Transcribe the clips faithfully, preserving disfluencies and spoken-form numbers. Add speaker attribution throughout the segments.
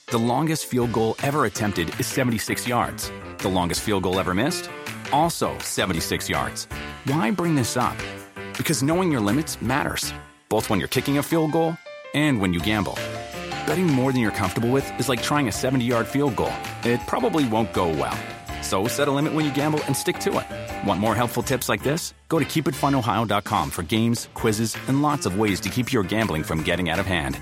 Speaker 1: The longest field goal ever attempted is seventy-six yards. The longest field goal ever missed? Also seventy-six yards. Why bring this up? Because knowing your limits matters, both when you're kicking a field goal and when you gamble. Betting more than you're comfortable with is like trying a seventy-yard field goal. It probably won't go well. So set a limit when you gamble and stick to it. Want more helpful tips like this? Go to keep it fun ohio dot com for games, quizzes, and lots of ways to keep your gambling from getting out of hand.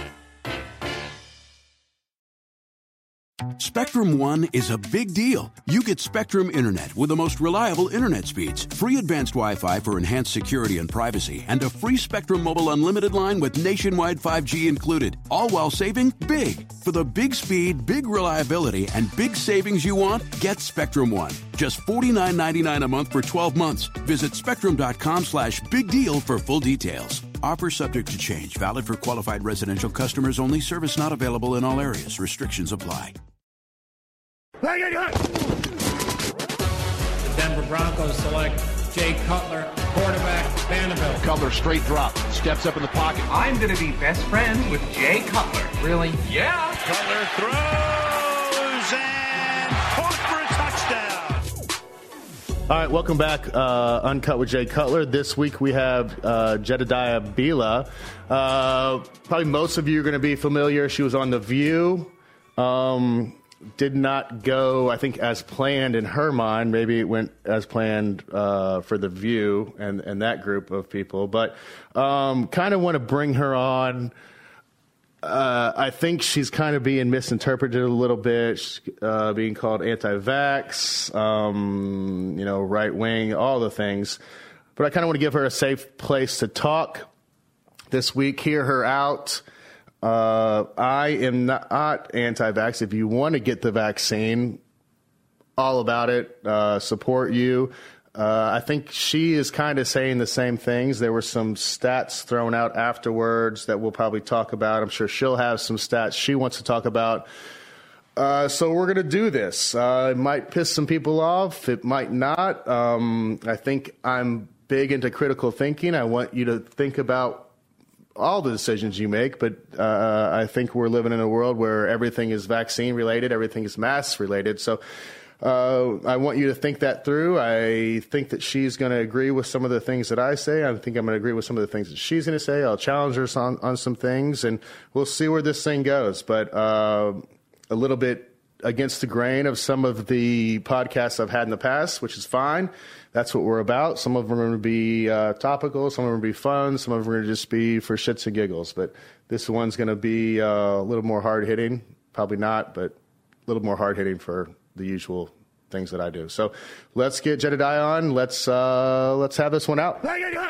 Speaker 2: Spectrum One is a big deal. You get Spectrum Internet with the most reliable internet speeds, free advanced Wi-Fi for enhanced security and privacy, and a free Spectrum Mobile Unlimited line with nationwide five G included, all while saving big. For the big speed, big reliability, and big savings you want, get Spectrum One. Just forty-nine ninety-nine a month for twelve months. Visit spectrum.com slash big deal for full details. Offer subject to change. Valid for qualified residential customers only. Service not available in all areas. Restrictions apply.
Speaker 3: The Denver Broncos select Jay Cutler, quarterback, Vanderbilt.
Speaker 4: Cutler straight drop, steps up in the pocket.
Speaker 5: I'm going to be best friends with Jay Cutler.
Speaker 6: Really?
Speaker 5: Yeah.
Speaker 7: Cutler throws and caught for a touchdown.
Speaker 8: All right, welcome back. Uh, Uncut with Jay Cutler. This week we have uh, Jedediah Bila. Uh, probably most of you are going to be familiar. She was on The View. Um... Did not go, I think, as planned in her mind. Maybe it went as planned uh, for The View and, and that group of people. But um, kind of want to bring her on. Uh, I think she's kind of being misinterpreted a little bit, uh, being called anti-vax, um, you know, right-wing, all the things. But I kind of want to give her a safe place to talk this week, hear her out. Uh, I am not anti-vax. If you want to get the vaccine, all about it, uh, support you. Uh, I think she is kind of saying the same things. There were some stats thrown out afterwards that we'll probably talk about. I'm sure she'll have some stats she wants to talk about. Uh, so we're going to do this. Uh, it might piss some people off. It might not. Um, I think I'm big into critical thinking. I want you to think about all the decisions you make, but uh, I think we're living in a world where everything is vaccine related, everything is mask related. So uh, I want you to think that through. I think that she's going to agree with some of the things that I say. I think I'm going to agree with some of the things that she's going to say. I'll challenge her on, on some things, and we'll see where this thing goes. But uh, a little bit against the grain of some of the podcasts I've had in the past, which is fine. That's what we're about. Some of them are going to be uh, topical. Some of them are going to be fun. Some of them are going to just be for shits and giggles. But this one's going to be uh, a little more hard-hitting. Probably not, but a little more hard-hitting for the usual things that I do. So let's get Jedediah on. Let's, uh, let's have this one out.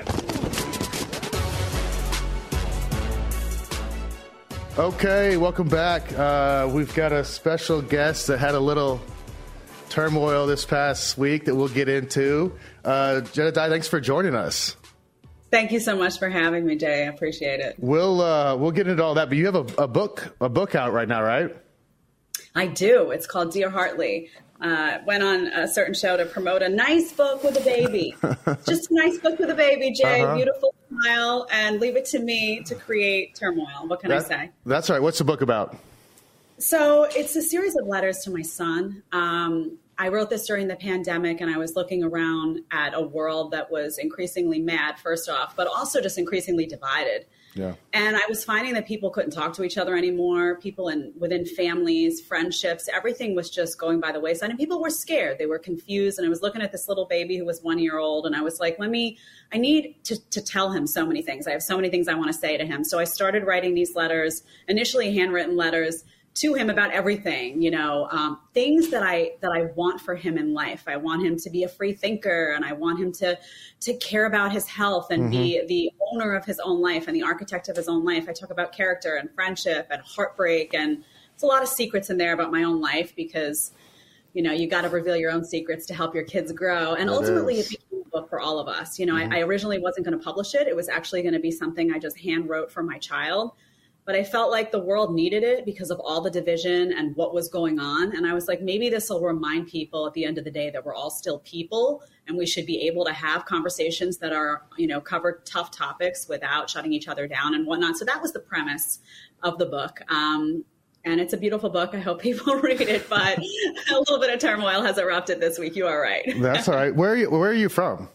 Speaker 8: Okay, welcome back. Uh, we've got a special guest that had a little turmoil this past week that we'll get into. Uh, Jedediah, thanks for joining us.
Speaker 9: Thank you so much for having me, Jay. I appreciate it.
Speaker 8: We'll uh, we'll get into all that, but you have a, a book a book out right now, right?
Speaker 9: I do. It's called Dear Hartley. Uh, went on a certain show to promote a nice book with a baby. Just a nice book with a baby, Jay. Uh-huh. Beautiful smile, and leave it to me to create turmoil. What can that, I say?
Speaker 8: That's right. What's the book about?
Speaker 9: So it's a series of letters to my son. Um, I wrote this during the pandemic, and I was looking around at a world that was increasingly mad, first off, but also just increasingly divided.
Speaker 8: Yeah.
Speaker 9: And I was finding that people couldn't talk to each other anymore. People in within families, friendships, everything was just going by the wayside. And people were scared. They were confused. And I was looking at this little baby who was one year old. And I was like, let me, I need to, to tell him so many things. I have so many things I want to say to him. So I started writing these letters, initially handwritten letters, to him about everything, you know, um, things that I that I want for him in life. I want him to be a free thinker, and I want him to to care about his health and mm-hmm. be the owner of his own life and the architect of his own life. I talk about character and friendship and heartbreak, and there's a lot of secrets in there about my own life because, you know, you got to reveal your own secrets to help your kids grow. And
Speaker 8: it
Speaker 9: ultimately,
Speaker 8: is.
Speaker 9: it became a book for all of us. You know,
Speaker 8: mm-hmm.
Speaker 9: I, I originally wasn't going to publish it. It was actually going to be something I just hand wrote for my child. But I felt like the world needed it because of all the division and what was going on. And I was like, maybe this will remind people at the end of the day that we're all still people and we should be able to have conversations that are, you know, cover tough topics without shutting each other down and whatnot. So that was the premise of the book. Um, And it's a beautiful book. I hope people read it, but a little bit of turmoil has erupted this week. You are right.
Speaker 8: That's all right. Where are you, where are you from?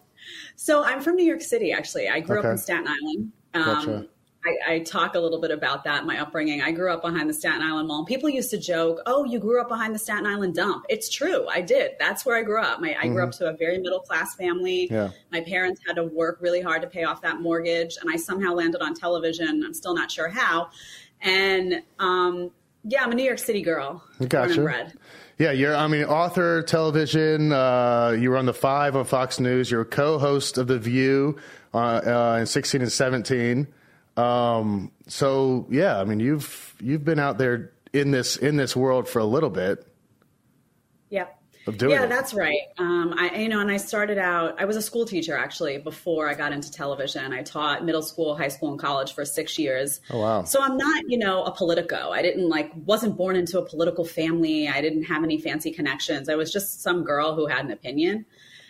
Speaker 9: So I'm from New York City, actually. I grew
Speaker 8: okay.
Speaker 9: up in Staten Island. Um,
Speaker 8: gotcha.
Speaker 9: I, I talk a little bit about that, my upbringing. I grew up behind the Staten Island Mall. People used to joke, oh, you grew up behind the Staten Island dump. It's true. I did. That's where I grew up. My, I mm-hmm. grew up to a very middle-class family. Yeah. My parents had to work really hard to pay off that mortgage, and I somehow landed on television. I'm still not sure how. And, um, yeah, I'm a New York City girl.
Speaker 8: Gotcha.
Speaker 9: Born and bred.
Speaker 8: Yeah, you're, I mean, author, television. Uh, you were on The Five on Fox News. You're a co-host of The View uh, uh, in sixteen and seventeen. Um, so yeah, I mean, you've, you've been out there in this, in this world for a little bit.
Speaker 9: Yeah.
Speaker 8: Of doing
Speaker 9: yeah,
Speaker 8: it.
Speaker 9: That's right. Um, I, you know, and I started out, I was a school teacher actually before I got into television. I taught middle school, high school, and college for six years.
Speaker 8: Oh, wow.
Speaker 9: So I'm not, you know, a politico. I didn't like, wasn't born into a political family. I didn't have any fancy connections. I was just some girl who had an opinion.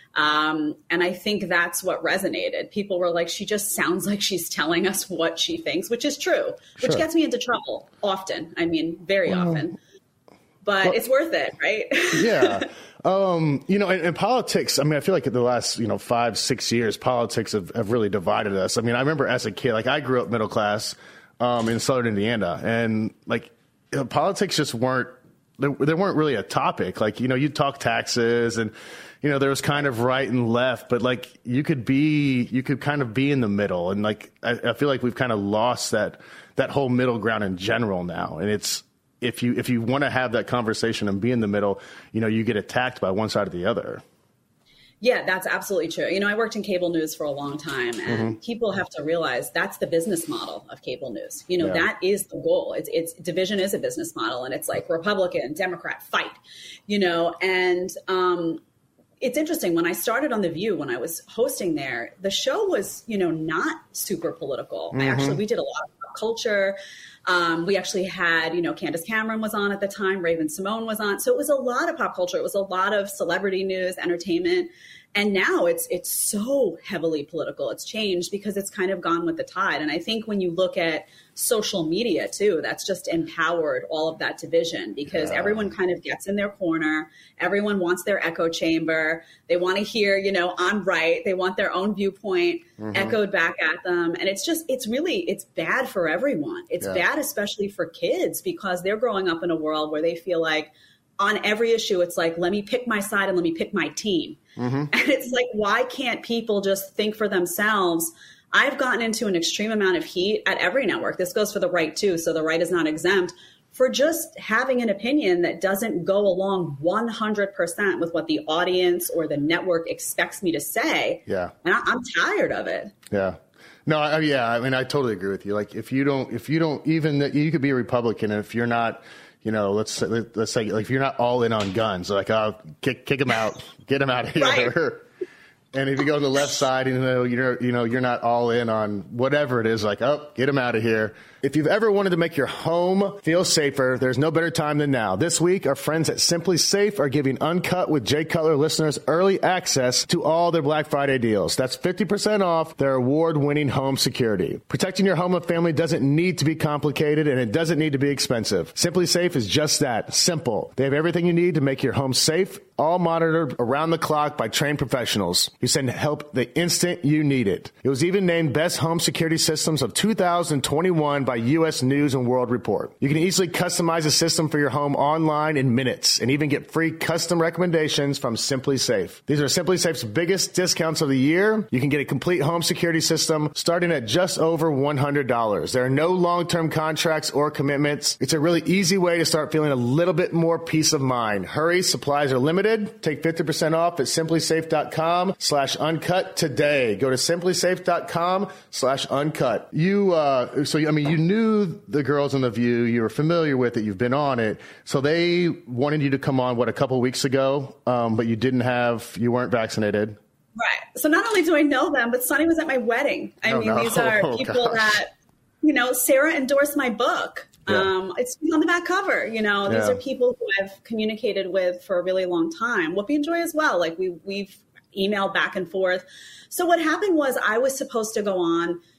Speaker 9: Um, and I think that's what resonated. People were like, she just sounds like she's telling us what she thinks, which is true, which
Speaker 8: sure.
Speaker 9: gets me into trouble often. I mean, very well, often, but well, it's worth it, right?
Speaker 8: Yeah. Um, you know, in, in politics, I mean, I feel like in the last, you know, five, six years, politics have, have really divided us. I mean, I remember as a kid, like I grew up middle class, um, in Southern Indiana, and like you know, politics just weren't, they, they weren't really a topic. Like, you know, you talk taxes and, you know, there was kind of right and left, but like you could be, you could kind of be in the middle. And like, I, I feel like we've kind of lost that, that whole middle ground in general now. And it's, if you, if you want to have that conversation and be in the middle, you know, you get attacked by one side or the other.
Speaker 9: Yeah, that's absolutely true. You know, I worked in cable news for a long time, and mm-hmm. people have to realize that's the business model of cable news. You know, yeah. that is the goal. It's, it's division is a business model, and it's like Republican, Democrat fight, you know, and, um, it's interesting. When I started on The View, when I was hosting there, the show was, you know, not super political. Mm-hmm. I actually, we did a lot of pop culture. Um, we actually had, you know, Candace Cameron was on at the time. Raven Simone was on. So it was a lot of pop culture. It was a lot of celebrity news, entertainment. And now it's it's so heavily political. It's changed because it's kind of gone with the tide. And I think when you look at social media, too, that's just empowered all of that division because yeah. everyone kind of gets in their corner. Everyone wants their echo chamber. They want to hear, you know, I'm right. They want their own viewpoint mm-hmm. echoed back at them. And it's just it's really it's bad for everyone. It's yeah. bad, especially for kids, because they're growing up in a world where they feel like on every issue, it's like, let me pick my side and let me pick my team. Mm-hmm. And it's like, why can't people just think for themselves? I've gotten into an extreme amount of heat at every network. This goes for the right, too. So the right is not exempt for just having an opinion that doesn't go along one hundred percent with what the audience or the network expects me to say. Yeah. And I, I'm tired of it.
Speaker 8: Yeah. No, I, yeah. I mean, I totally agree with you. Like, if you don't, if you don't even, you could be a Republican, and if you're not, you know, let's let's say, like, if you're not all in on guns, like, oh, kick kick them out, get them out of here. Right. And if you go to the left side, you know, you're you know you're not all in on whatever it is, like, oh, get them out of here. If you've ever wanted to make your home feel safer, there's no better time than now. This week, our friends at Simply Safe are giving Uncut with Jay Cutler listeners early access to all their Black Friday deals. That's fifty percent off their award-winning home security. Protecting your home and family doesn't need to be complicated, and it doesn't need to be expensive. Simply Safe is just that, simple. They have everything you need to make your home safe, all monitored around the clock by trained professionals who send help the instant you need it. It was even named Best Home Security Systems of two thousand twenty-one by U S News and World Report. You can easily customize a system for your home online in minutes and even get free custom recommendations from Simply Safe. These are Simply Safe's biggest discounts of the year. You can get a complete home security system starting at just over one hundred dollars. There are no long-term contracts or commitments. It's a really easy way to start feeling a little bit more peace of mind. Hurry, supplies are limited. Take fifty percent off at simplysafe.com slash uncut today. Go to simplysafe.com slash uncut. You, uh, so, I mean, you knew the girls on The View. You were familiar with it. You've been on it. So they wanted you to come on, what, a couple weeks ago, um, but you didn't have, you weren't vaccinated.
Speaker 9: Right. So not only do I know them, but Sonny was at my wedding. I oh, mean, no. these are people oh, that, you know, Sarah endorsed my book. Yeah. Um, it's on the back cover, you know, these yeah. are people who I've communicated with for a really long time. Whoopi and Joy as well. Like we, we've emailed back and forth. So what happened was I was supposed to go on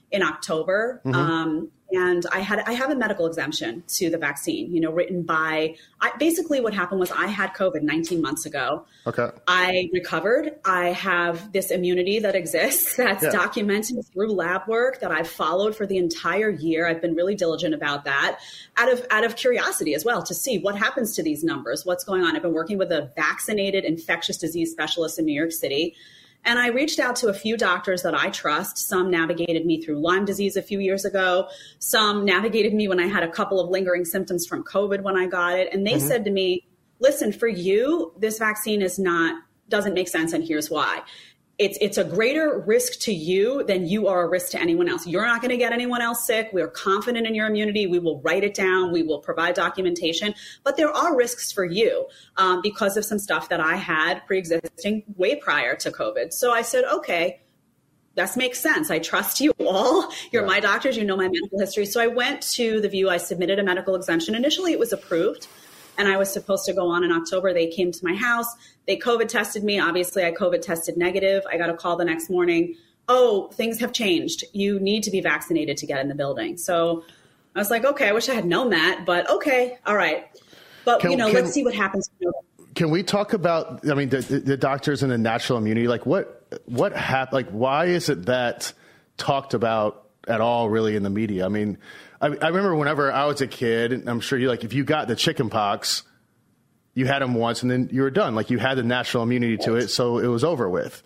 Speaker 9: in October.
Speaker 8: Mm-hmm.
Speaker 9: Um, and I had, I have a medical exemption to the vaccine, you know, written by, I, basically what happened was I had COVID nineteen months ago.
Speaker 8: Okay.
Speaker 9: I recovered. I have this immunity that exists that's
Speaker 8: Yeah.
Speaker 9: documented through lab work that I've followed for the entire year. I've been really diligent about that out of, out of curiosity as well to see what happens to these numbers, what's going on. I've been working with a vaccinated infectious disease specialist in New York City. And I reached out to a few doctors that I trust. Some navigated me through Lyme disease a few years ago. Some navigated me when I had a couple of lingering symptoms from COVID when I got it. And they mm-hmm. said to me, listen, for you, this vaccine is not, doesn't make sense. And here's why. It's it's a greater risk to you than you are a risk to anyone else. You're not going to get anyone else sick. We're confident in your immunity. We will write it down. We will provide documentation. But there are risks for you um, because of some stuff that I had pre-existing way prior to COVID. So I said, okay, that makes sense. I trust you all. You're yeah. my doctors. You know my medical history. So I went to the View. I submitted a medical exemption. Initially, it was approved. And I was supposed to go on in October. They came to my house. They COVID tested me. Obviously, I COVID tested negative. I got a call the next morning. Oh, things have changed. You need to be vaccinated to get in the building. So I was like, okay, I wish I had known that, but okay, all right. But, can, you know, can, let's see what happens.
Speaker 8: Can we talk about, I mean, the, the doctors and the natural immunity? Like what, what happened? Like, why is it that talked about at all really in the media? I mean, I, I remember whenever I was a kid, and I'm sure you like, if you got the chicken pox, you had them once and then you were done. Like you had the natural immunity to it, so it was over with.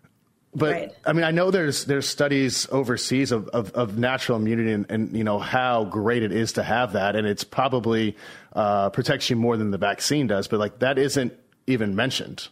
Speaker 8: But right. I mean, I know there's there's studies overseas of, of, of natural immunity and, and, you know, how great it is to have that. And it's probably uh, protects you more than the vaccine does. But like that isn't even mentioned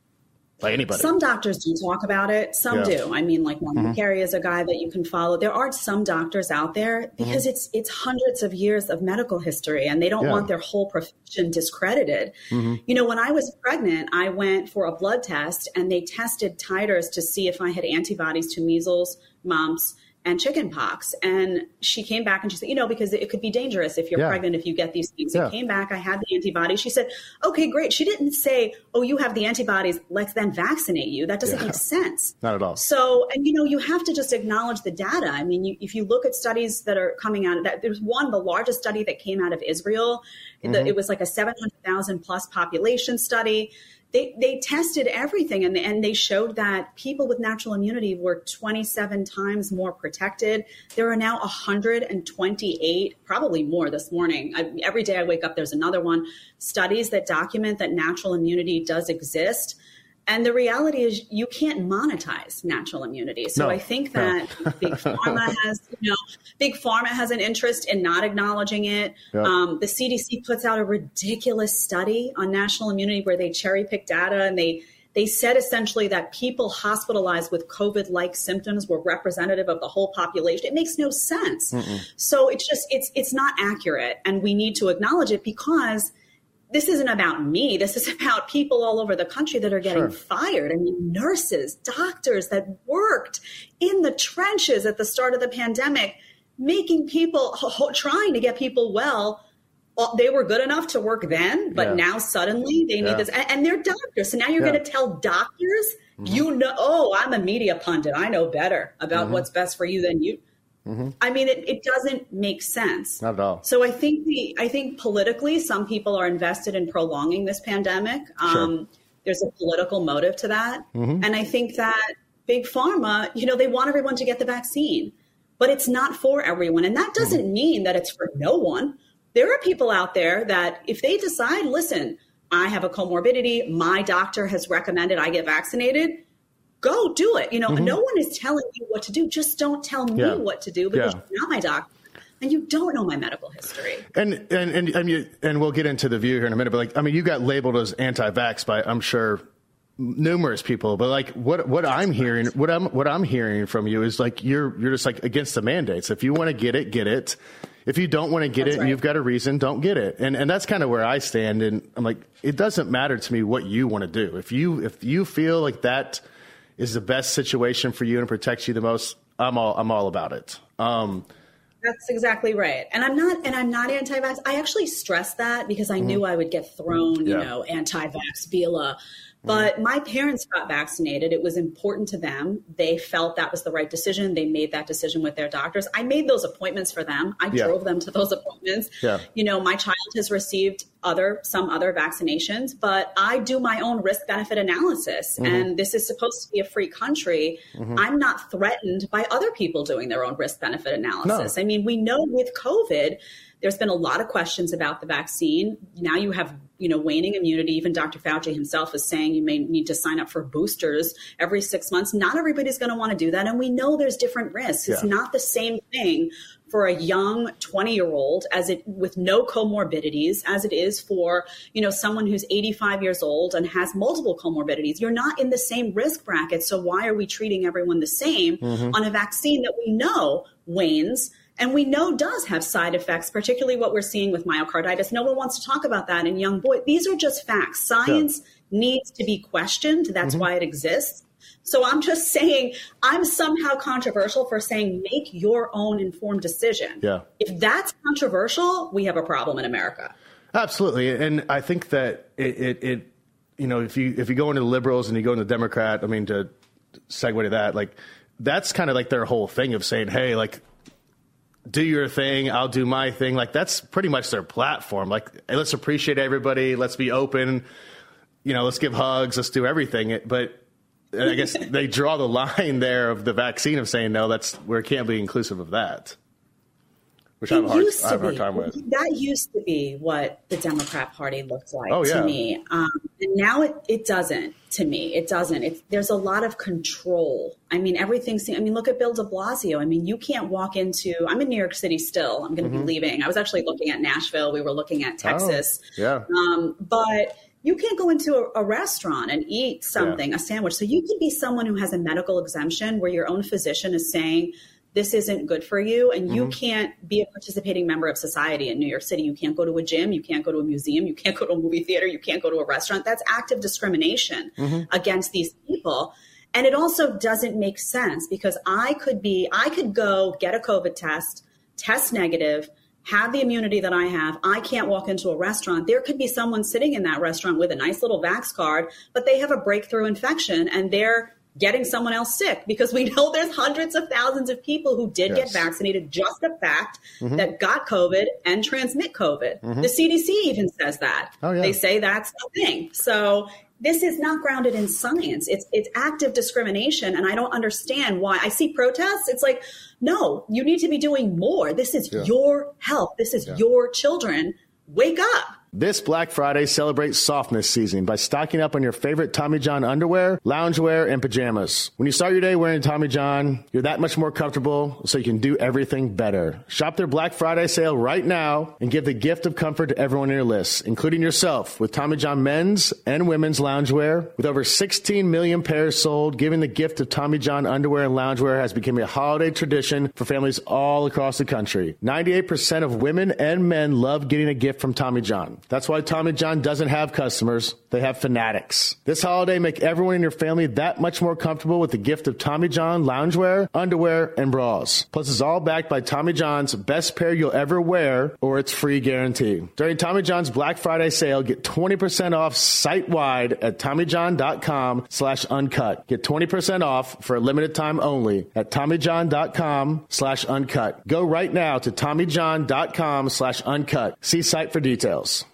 Speaker 8: by anybody.
Speaker 9: Some doctors do talk about it. Some yeah. do. I mean, like Norman mm-hmm. Carey is a guy that you can follow. There are some doctors out there because mm-hmm. it's it's hundreds of years of medical history and they don't yeah. want their whole profession discredited. Mm-hmm. You know, when I was pregnant, I went for a blood test and they tested titers to see if I had antibodies to measles, mumps, and chicken pox. And she came back and she said, you know, because it could be dangerous if you're yeah. pregnant, if you get these things. Yeah. It came back, I had the antibodies. She said, okay, great. She didn't say, oh, you have the antibodies, let's then vaccinate you. That doesn't yeah. make sense.
Speaker 8: Not at all.
Speaker 9: So, and you know, you have to just acknowledge the data. I mean, you, if you look at studies that are coming out of that, there's one, the largest study that came out of Israel. Mm-hmm. The, it was like a seven hundred thousand plus population study. They they tested everything and, and they showed that people with natural immunity were twenty-seven times more protected. There are now one hundred twenty-eight, probably more this morning. I, every day I wake up, there's another one. Studies that document that natural immunity does exist. And the reality is you can't monetize natural immunity. So no, I think that no. Big Pharma has, you know, Big Pharma has an interest in not acknowledging it. Yep. Um, the C D C puts out a ridiculous study on national immunity where they cherry pick data and they they said essentially that people hospitalized with COVID-like symptoms were representative of the whole population. It makes no sense. Mm-mm. So it's just it's it's not accurate, and we need to acknowledge it because this isn't about me. This is about people all over the country that are getting sure. fired. I mean, nurses, doctors that worked in the trenches at the start of the pandemic, making people, trying to get people well. Well, they were good enough to work then, but yeah. now suddenly they need yeah. this. And, and they're doctors. So now you're yeah. going to tell doctors, mm-hmm. you know, oh, I'm a media pundit. I know better about mm-hmm. what's best for you than you. Mm-hmm. I mean, it, it doesn't make sense.
Speaker 8: Not at all.
Speaker 9: So I think the I think politically, some people are invested in prolonging this pandemic. Um, sure. There's a political motive to that. Mm-hmm. And I think that Big Pharma, you know, they want everyone to get the vaccine, but it's not for everyone. And that doesn't mm-hmm. mean that it's for no one. There are people out there that if they decide, listen, I have a comorbidity, my doctor has recommended I get vaccinated, go do it. You know, mm-hmm. no one is telling you what to do. Just don't tell me yeah. what to do because yeah. you're not my doctor and you don't know my medical history.
Speaker 8: And and and and, you, and we'll get into the View here in a minute. But like, I mean, you got labeled as anti-vax by, I'm sure, numerous people. But like, what what I'm hearing, what I'm what I'm hearing from you is like you're you're just like against the mandates. If you want to get it, get it. If you don't want to get that's it, right. and you've got a reason, don't get it. And and that's kind of where I stand. And I'm like, it doesn't matter to me what you want to do. If you if you feel like that is the best situation for you and protects you the most, I'm all I'm all about it. Um,
Speaker 9: That's exactly right. And I'm not and I'm not anti-vax. I actually stress that because I mm-hmm. knew I would get thrown, yeah. you know, anti-vax, Bila. But my parents got vaccinated. It was important to them. They felt that was the right decision. They made that decision with their doctors. I made those appointments for them. I yeah. drove them to those appointments. Yeah. You know, my child has received other some other vaccinations, but I do my own risk benefit analysis. Mm-hmm. And this is supposed to be a free country. Mm-hmm. I'm not threatened by other people doing their own risk benefit analysis. No. I mean, we know with COVID, there's been a lot of questions about the vaccine. Now you have, you know, waning immunity. Even Doctor Fauci himself is saying you may need to sign up for boosters every six months. Not everybody's going to want to do that. And we know there's different risks. Yeah. It's not the same thing for a young twenty-year-old as it with no comorbidities as it is for, you know, someone who's eighty-five years old and has multiple comorbidities. You're not in the same risk bracket. So why are we treating everyone the same mm-hmm. on a vaccine that we know wanes? And we know does have side effects, particularly what we're seeing with myocarditis. No one wants to talk about that in young boys. These are just facts. Science yeah. needs to be questioned. That's mm-hmm. why it exists. So I'm just saying I'm somehow controversial for saying make your own informed decision. Yeah. If that's controversial, we have a problem in America.
Speaker 8: Absolutely. And I think that it, it, it you know, if you if you go into the liberals and you go into the Democrat, I mean, to segue to that, like that's kind of like their whole thing of saying, hey, like, do your thing, I'll do my thing. Like, that's pretty much their platform. Like, hey, let's appreciate everybody. Let's be open. You know, let's give hugs. Let's do everything. But I guess they draw the line there of the vaccine of saying, no, that's we can't be inclusive of that. Which I have, hard, I have a hard time with.
Speaker 9: That used to be what the Democrat Party looked like
Speaker 8: oh, yeah.
Speaker 9: to me. Um, and now it, it doesn't to me. It doesn't. It's, there's a lot of control. I mean, everything. I mean, look at Bill de Blasio. I mean, you can't walk into, I'm in New York City still. I'm going to mm-hmm. be leaving. I was actually looking at Nashville. We were looking at Texas.
Speaker 8: Oh, yeah.
Speaker 9: Um, but you can't go into a, a restaurant and eat something, yeah. a sandwich. So you can be someone who has a medical exemption where your own physician is saying, this isn't good for you. And mm-hmm. you can't be a participating member of society in New York City. You can't go to a gym. You can't go to a museum. You can't go to a movie theater. You can't go to a restaurant. That's active discrimination mm-hmm. against these people. And it also doesn't make sense because I could be, I could go get a COVID test, test negative, have the immunity that I have. I can't walk into a restaurant. There could be someone sitting in that restaurant with a nice little vax card, but they have a breakthrough infection and they're getting someone else sick because we know there's hundreds of thousands of people who did yes. get vaccinated. Just a fact mm-hmm. that got COVID and transmit COVID. Mm-hmm. The C D C even says that. Oh, yeah. They say that's the thing. So this is not grounded in science. It's it's active discrimination. And I don't understand why. I see protests. It's like, no, you need to be doing more. This is yeah. your health. This is yeah. your children. Wake up.
Speaker 8: This Black Friday, celebrate softness season by stocking up on your favorite Tommy John underwear, loungewear, and pajamas. When you start your day wearing Tommy John, you're that much more comfortable, so you can do everything better. Shop their Black Friday sale right now and give the gift of comfort to everyone in your list, including yourself, with Tommy John men's and women's loungewear. With over sixteen million pairs sold, giving the gift of Tommy John underwear and loungewear has become a holiday tradition for families all across the country. ninety-eight percent of women and men love getting a gift from Tommy John. That's why Tommy John doesn't have customers. They have fanatics. This holiday, make everyone in your family that much more comfortable with the gift of Tommy John loungewear, underwear, and bras. Plus, it's all backed by Tommy John's best pair you'll ever wear or its free guarantee. During Tommy John's Black Friday sale, get twenty percent off site-wide at TommyJohn.com slash uncut. Get twenty percent off for a limited time only at TommyJohn.com slash uncut. Go right now to TommyJohn.com slash uncut. See site for details.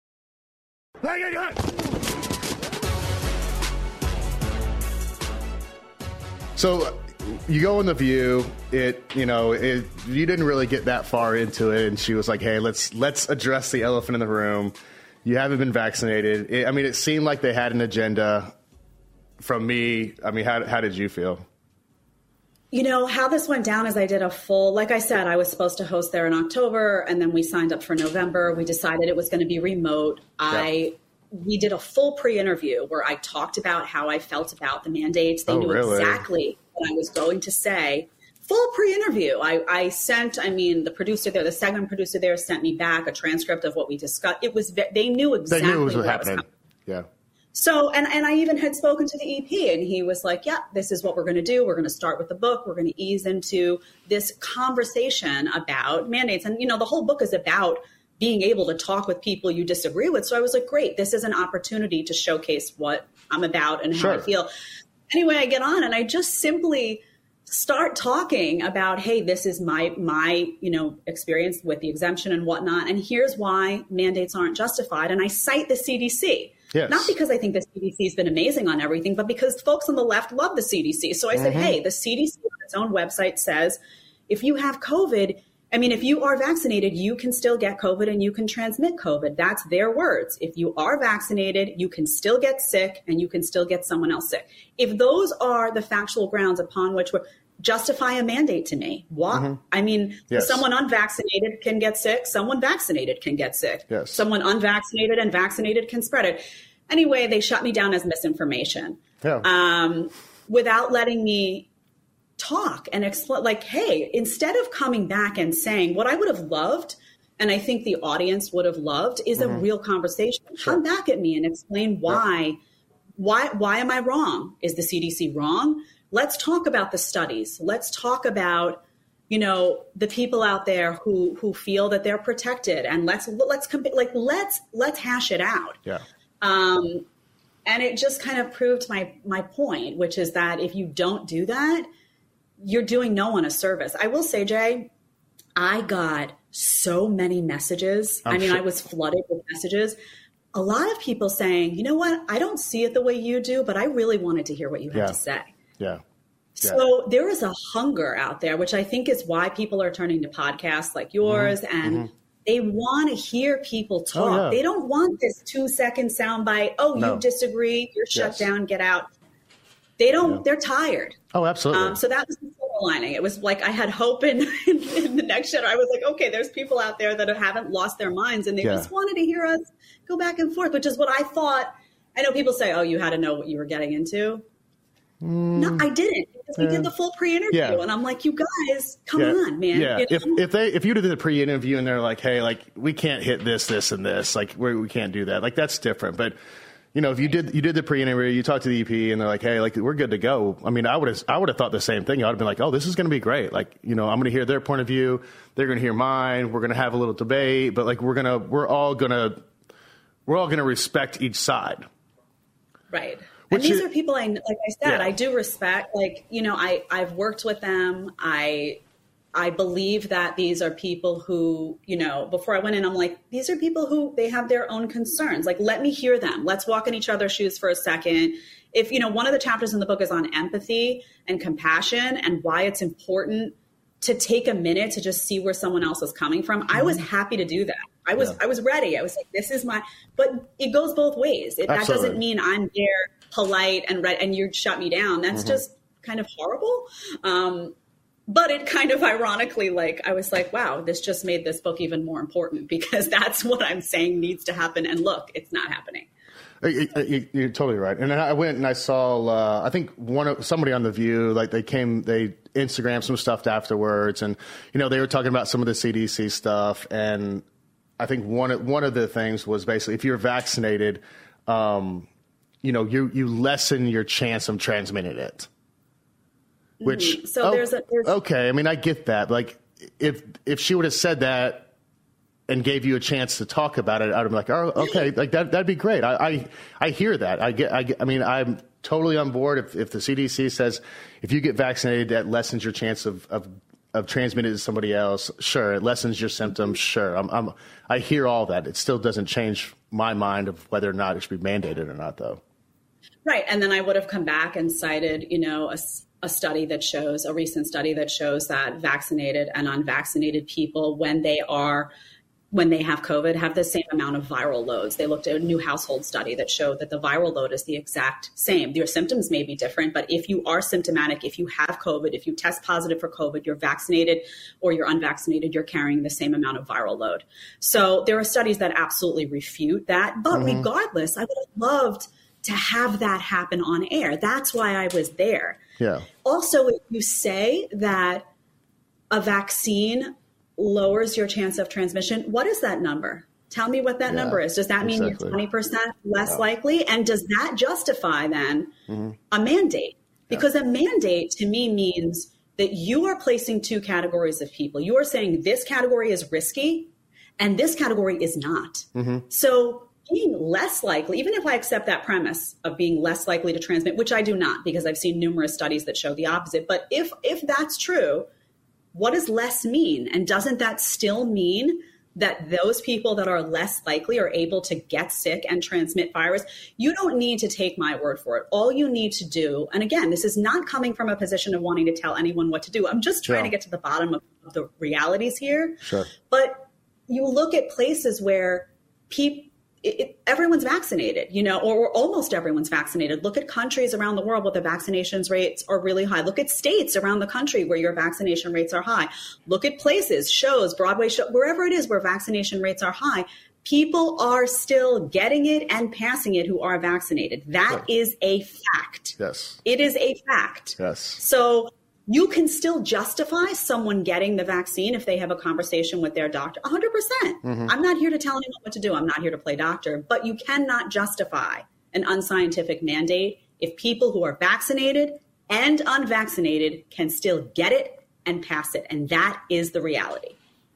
Speaker 8: So you go in the View, it, you know, it, you didn't really get that far into it. And she was like, hey, let's, let's address the elephant in the room. You haven't been vaccinated. It, I mean, it seemed like they had an agenda from me. I mean, how, how did you feel?
Speaker 9: You know, how this went down is I did a full, like I said, I was supposed to host there in October, and then we signed up for November. We decided it was going to be remote. Yeah. I we did a full pre-interview where I talked about how I felt about the mandates. They
Speaker 8: oh,
Speaker 9: knew
Speaker 8: really?
Speaker 9: exactly what I was going to say. Full pre-interview. I, I sent, I mean, the producer there, the segment producer there sent me back a transcript of what we discussed. It was, they knew exactly
Speaker 8: they knew it was
Speaker 9: what
Speaker 8: happening.
Speaker 9: was
Speaker 8: Yeah.
Speaker 9: So, and, and I even had spoken to the E P, and he was like, yeah, this is what we're going to do. We're going to start with the book. We're going to ease into this conversation about mandates. And, you know, the whole book is about being able to talk with people you disagree with. So I was like, great, this is an opportunity to showcase what I'm about and
Speaker 8: sure.
Speaker 9: how I feel. Anyway, I get on and I just simply start talking about, hey, this is my, my, you know, experience with the exemption and whatnot. And here's why mandates aren't justified. And I cite the C D C. Yes. Not because I think the C D C has been amazing on everything, but because folks on the left love the C D C. So I mm-hmm. said, hey, the C D C on its own website says, if you have COVID, I mean, if you are vaccinated, you can still get COVID and you can transmit COVID. That's their words. If you are vaccinated, you can still get sick and you can still get someone else sick. If those are the factual grounds upon which we're justify a mandate to me. Why? Mm-hmm. I mean, yes. someone unvaccinated can get sick. Someone vaccinated can get sick. Yes. Someone unvaccinated and vaccinated can spread it. Anyway, they shut me down as misinformation yeah. um, without letting me talk and explain, like, hey, instead of coming back and saying what I would have loved, and I think the audience would have loved, is mm-hmm. a real conversation. Sure. Come back at me and explain why, yeah. why, why am I wrong? Is the C D C wrong? Let's talk about the studies. Let's talk about, you know, the people out there who who feel that they're protected, and let's let's comp- like let's let's hash it out. Yeah. Um, and it just kind of proved my my point, which is that if you don't do that, you're doing no one a service. I will say, Jay, I got so many messages. I'm I mean, sure. I was flooded with messages. A lot of people saying, you know what, I don't see it the way you do, but I really wanted to hear what you had yeah. to say. Yeah. yeah. So there is a hunger out there, which I think is why people are turning to podcasts like yours, mm-hmm. and mm-hmm. they want to hear people talk. Oh, yeah. They don't want this two second soundbite. Oh, no. You disagree. You're shut yes. down. Get out. They don't, yeah. they're tired.
Speaker 8: Oh, absolutely. Um,
Speaker 9: so that was the silver lining. It was like I had hope in, in, in the next show. I was like, okay, there's people out there that haven't lost their minds and they yeah. just wanted to hear us go back and forth, which is what I thought. I know people say, oh, you had to know what you were getting into. Mm, no, I didn't, because we uh, did the full pre-interview, yeah. and I'm like, you guys, come
Speaker 8: yeah.
Speaker 9: on, man.
Speaker 8: Yeah.
Speaker 9: You know?
Speaker 8: If if they if you did the pre-interview and they're like, hey, like we can't hit this, this, and this, like we we can't do that, like that's different. But you know, if you did you did the pre-interview, you talked to the E P, and they're like, hey, like we're good to go. I mean, I would have I would have thought the same thing. I would have been like, oh, this is going to be great. Like, you know, I'm going to hear their point of view. They're going to hear mine. We're going to have a little debate, but like we're gonna we're all gonna we're all going to respect each side.
Speaker 9: Right. And these are people I, like I said, yeah. I do respect, like, you know, I, I've worked with them. I, I believe that these are people who, you know, before I went in, I'm like, these are people who they have their own concerns. Like, let me hear them. Let's walk in each other's shoes for a second. If, you know, one of the chapters in the book is on empathy and compassion and why it's important to take a minute to just see where someone else is coming from. Mm-hmm. I was happy to do that. I was, yeah. I was ready. I was like, this is my, but it goes both ways. It, that doesn't mean I'm there polite and re- and you shut me down. That's mm-hmm. just kind of horrible. Um, but it kind of ironically, like, I was like, wow, this just made this book even more important because that's what I'm saying needs to happen. And look, it's not happening.
Speaker 8: You're totally right. And then I went and I saw, uh, I think one of somebody on The View, like they came, they Instagrammed some stuff afterwards. And, you know, they were talking about some of the C D C stuff. And I think one of, one of the things was basically if you're vaccinated, um, you know, you, you lessen your chance of transmitting it. Which, mm-hmm. so oh, there's a, there's... okay. I mean, I get that. Like if, if she would have said that and gave you a chance to talk about it, I'd be like, oh, okay, like that, that'd be great. I, I, I hear that. I get, I get, I mean, I'm totally on board. If, if the C D C says, if you get vaccinated, that lessens your chance of, of, of transmitting it to somebody else. Sure. It lessens your symptoms. Sure. I'm, I'm, I hear all that. It still doesn't change my mind of whether or not it should be mandated or not, though.
Speaker 9: Right. And then I would have come back and cited, you know, a, a study that shows, a recent study that shows that vaccinated and unvaccinated people, when they are, when they have COVID, have the same amount of viral loads. They looked at a new household study that showed that the viral load is the exact same. Your symptoms may be different, but if you are symptomatic, if you have COVID, if you test positive for COVID, you're vaccinated or you're unvaccinated, you're carrying the same amount of viral load. So there are studies that absolutely refute that. But mm-hmm. regardless, I would have loved to have that happen on air. That's why I was there. Yeah. Also, if you say that a vaccine lowers your chance of transmission, what is that number? Tell me what that yeah, number is. Does that mean exactly. you're twenty percent less yeah. likely? And does that justify then mm-hmm. a mandate? Because yeah. a mandate to me means that you are placing two categories of people. You are saying this category is risky And this category is not. Mm-hmm. So being less likely, even if I accept that premise of being less likely to transmit, which I do not, because I've seen numerous studies that show the opposite. But if if that's true, what does less mean? And doesn't that still mean that those people that are less likely are able to get sick and transmit virus? You don't need to take my word for it. All you need to do, and again, this is not coming from a position of wanting to tell anyone what to do. I'm just trying yeah. to get to the bottom of the realities here.
Speaker 8: Sure.
Speaker 9: But you look at places where people, It, it, everyone's vaccinated, you know, or, or almost everyone's vaccinated. Look at countries around the world where the vaccinations rates are really high. Look at states around the country where your vaccination rates are high. Look at places, shows, Broadway show, wherever it is where vaccination rates are high. People are still getting it and passing it who are vaccinated. That yeah. is a fact.
Speaker 8: Yes.
Speaker 9: It is a fact.
Speaker 8: Yes.
Speaker 9: So you can still justify someone getting the vaccine if they have a conversation with their doctor. one hundred percent. Mm-hmm. I'm not here to tell anyone what to do. I'm not here to play doctor. But you cannot justify an unscientific mandate if people who are vaccinated and unvaccinated can still get it and pass it. And that is the reality.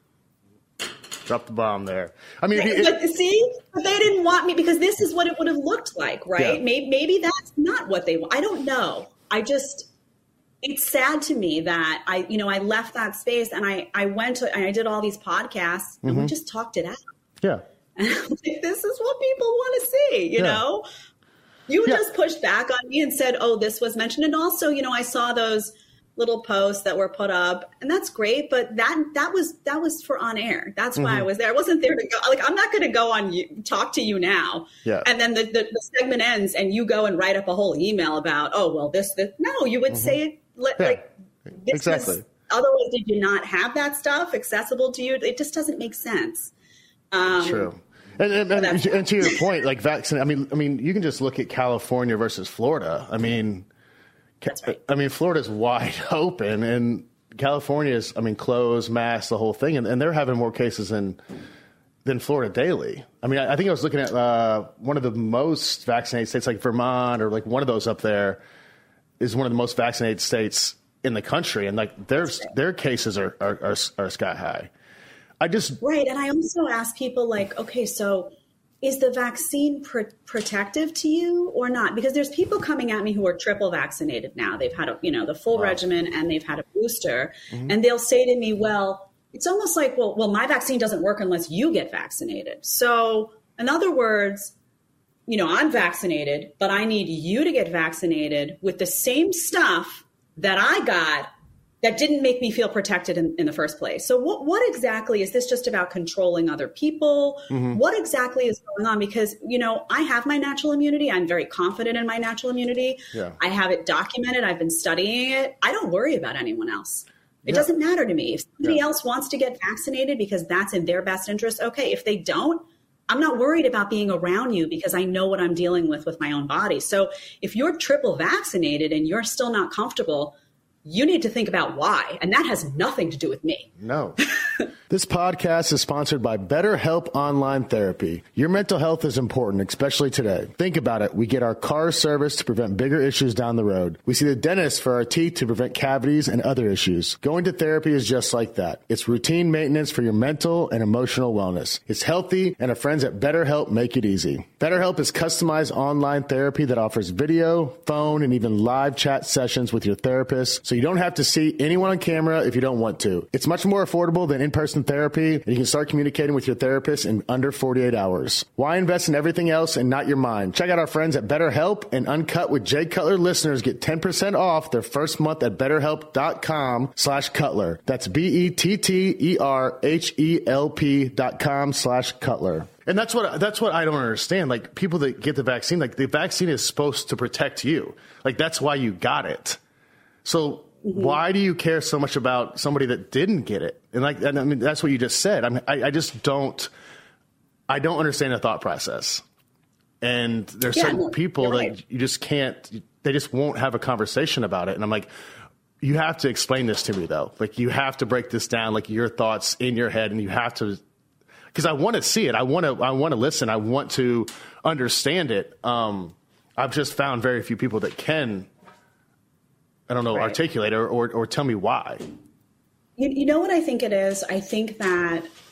Speaker 8: Drop the bomb there. I mean,
Speaker 9: it, but see, but they didn't want me because this is what it would have looked like, right? Yeah. Maybe, maybe that's not what they want. I don't know. I just... It's sad to me that I, you know, I left that space and I, I went to, and I did all these podcasts and mm-hmm. we just talked it out.
Speaker 8: Yeah.
Speaker 9: And I'm like, this is what people want to see, you yeah. know? You yeah. just pushed back on me and said, oh, this was mentioned. And also, you know, I saw those little posts that were put up and that's great. But that, that was, that was for on air. That's why mm-hmm. I was there. I wasn't there to go, like, I'm not going to go on you, talk to you now.
Speaker 8: Yeah.
Speaker 9: And then the, the, the segment ends and you go and write up a whole email about, oh, well, this, this. No, you would mm-hmm. say it. Like,
Speaker 8: yeah,
Speaker 9: this
Speaker 8: exactly.
Speaker 9: Was, otherwise, did you not have that stuff accessible to you? It just doesn't make sense. Um,
Speaker 8: True. And, and, and, and to your point, like vaccine, I mean, I mean, you can just look at California versus Florida. I mean,
Speaker 9: right.
Speaker 8: I mean, Florida's wide open, and California is, I mean, closed, masks, the whole thing, and, and they're having more cases than than Florida daily. I mean, I, I think I was looking at uh, one of the most vaccinated states, like Vermont, or like one of those up there. Is one of the most vaccinated states in the country, and like their their cases are, are are are sky high. I just
Speaker 9: right, and I also ask people like, okay, so is the vaccine pr- protective to you or not? Because there's people coming at me who are triple vaccinated now. They've had a, you know the full wow. regimen and they've had a booster, mm-hmm. and they'll say to me, well, it's almost like, well, well, my vaccine doesn't work unless you get vaccinated. So, in other words, you know, I'm vaccinated, but I need you to get vaccinated with the same stuff that I got that didn't make me feel protected in, in the first place. So what, what exactly is this just about controlling other people? Mm-hmm. What exactly is going on? Because, you know, I have my natural immunity. I'm very confident in my natural immunity.
Speaker 8: Yeah.
Speaker 9: I have it documented. I've been studying it. I don't worry about anyone else. It
Speaker 8: yeah.
Speaker 9: doesn't matter to me. If somebody
Speaker 8: yeah.
Speaker 9: else wants to get vaccinated because that's in their best interest, okay. If they don't, I'm not worried about being around you because I know what I'm dealing with with my own body. So if you're triple vaccinated and you're still not comfortable, you need to think about why. And that has nothing to do with me.
Speaker 8: No. This podcast is sponsored by BetterHelp Online Therapy. Your mental health is important, especially today. Think about it. We get our car service to prevent bigger issues down the road. We see the dentist for our teeth to prevent cavities and other issues. Going to therapy is just like that. It's routine maintenance for your mental and emotional wellness. It's healthy, and our friends at BetterHelp make it easy. BetterHelp is customized online therapy that offers video, phone, and even live chat sessions with your therapist, so you don't have to see anyone on camera if you don't want to. It's much more affordable than in-person therapy, and you can start communicating with your therapist in under forty-eight hours. Why invest in everything else and not your mind? Check out our friends at BetterHelp, and Uncut with Jay Cutler listeners get ten percent off their first month at betterhelp.com slash Cutler. That's B-E-T-T-E-R-H-E-L-P dot com slash Cutler. And that's what that's what I don't understand. Like, people that get the vaccine, like, the vaccine is supposed to protect you. Like, that's why you got it. So mm-hmm. why do you care so much about somebody that didn't get it? And like, and I mean, that's what you just said. I mean, I, I just don't, I don't understand the thought process. And there's
Speaker 9: yeah,
Speaker 8: some
Speaker 9: no,
Speaker 8: people that
Speaker 9: right.
Speaker 8: you just can't, they just won't have a conversation about it. And I'm like, you have to explain this to me though. Like, you have to break this down, like your thoughts in your head, and you have to, because I want to see it. I want to, I want to listen. I want to understand it. Um, I've just found very few people that can, I don't know, right. articulate or, or, or tell me why.
Speaker 9: You, you know what I think it is? I think that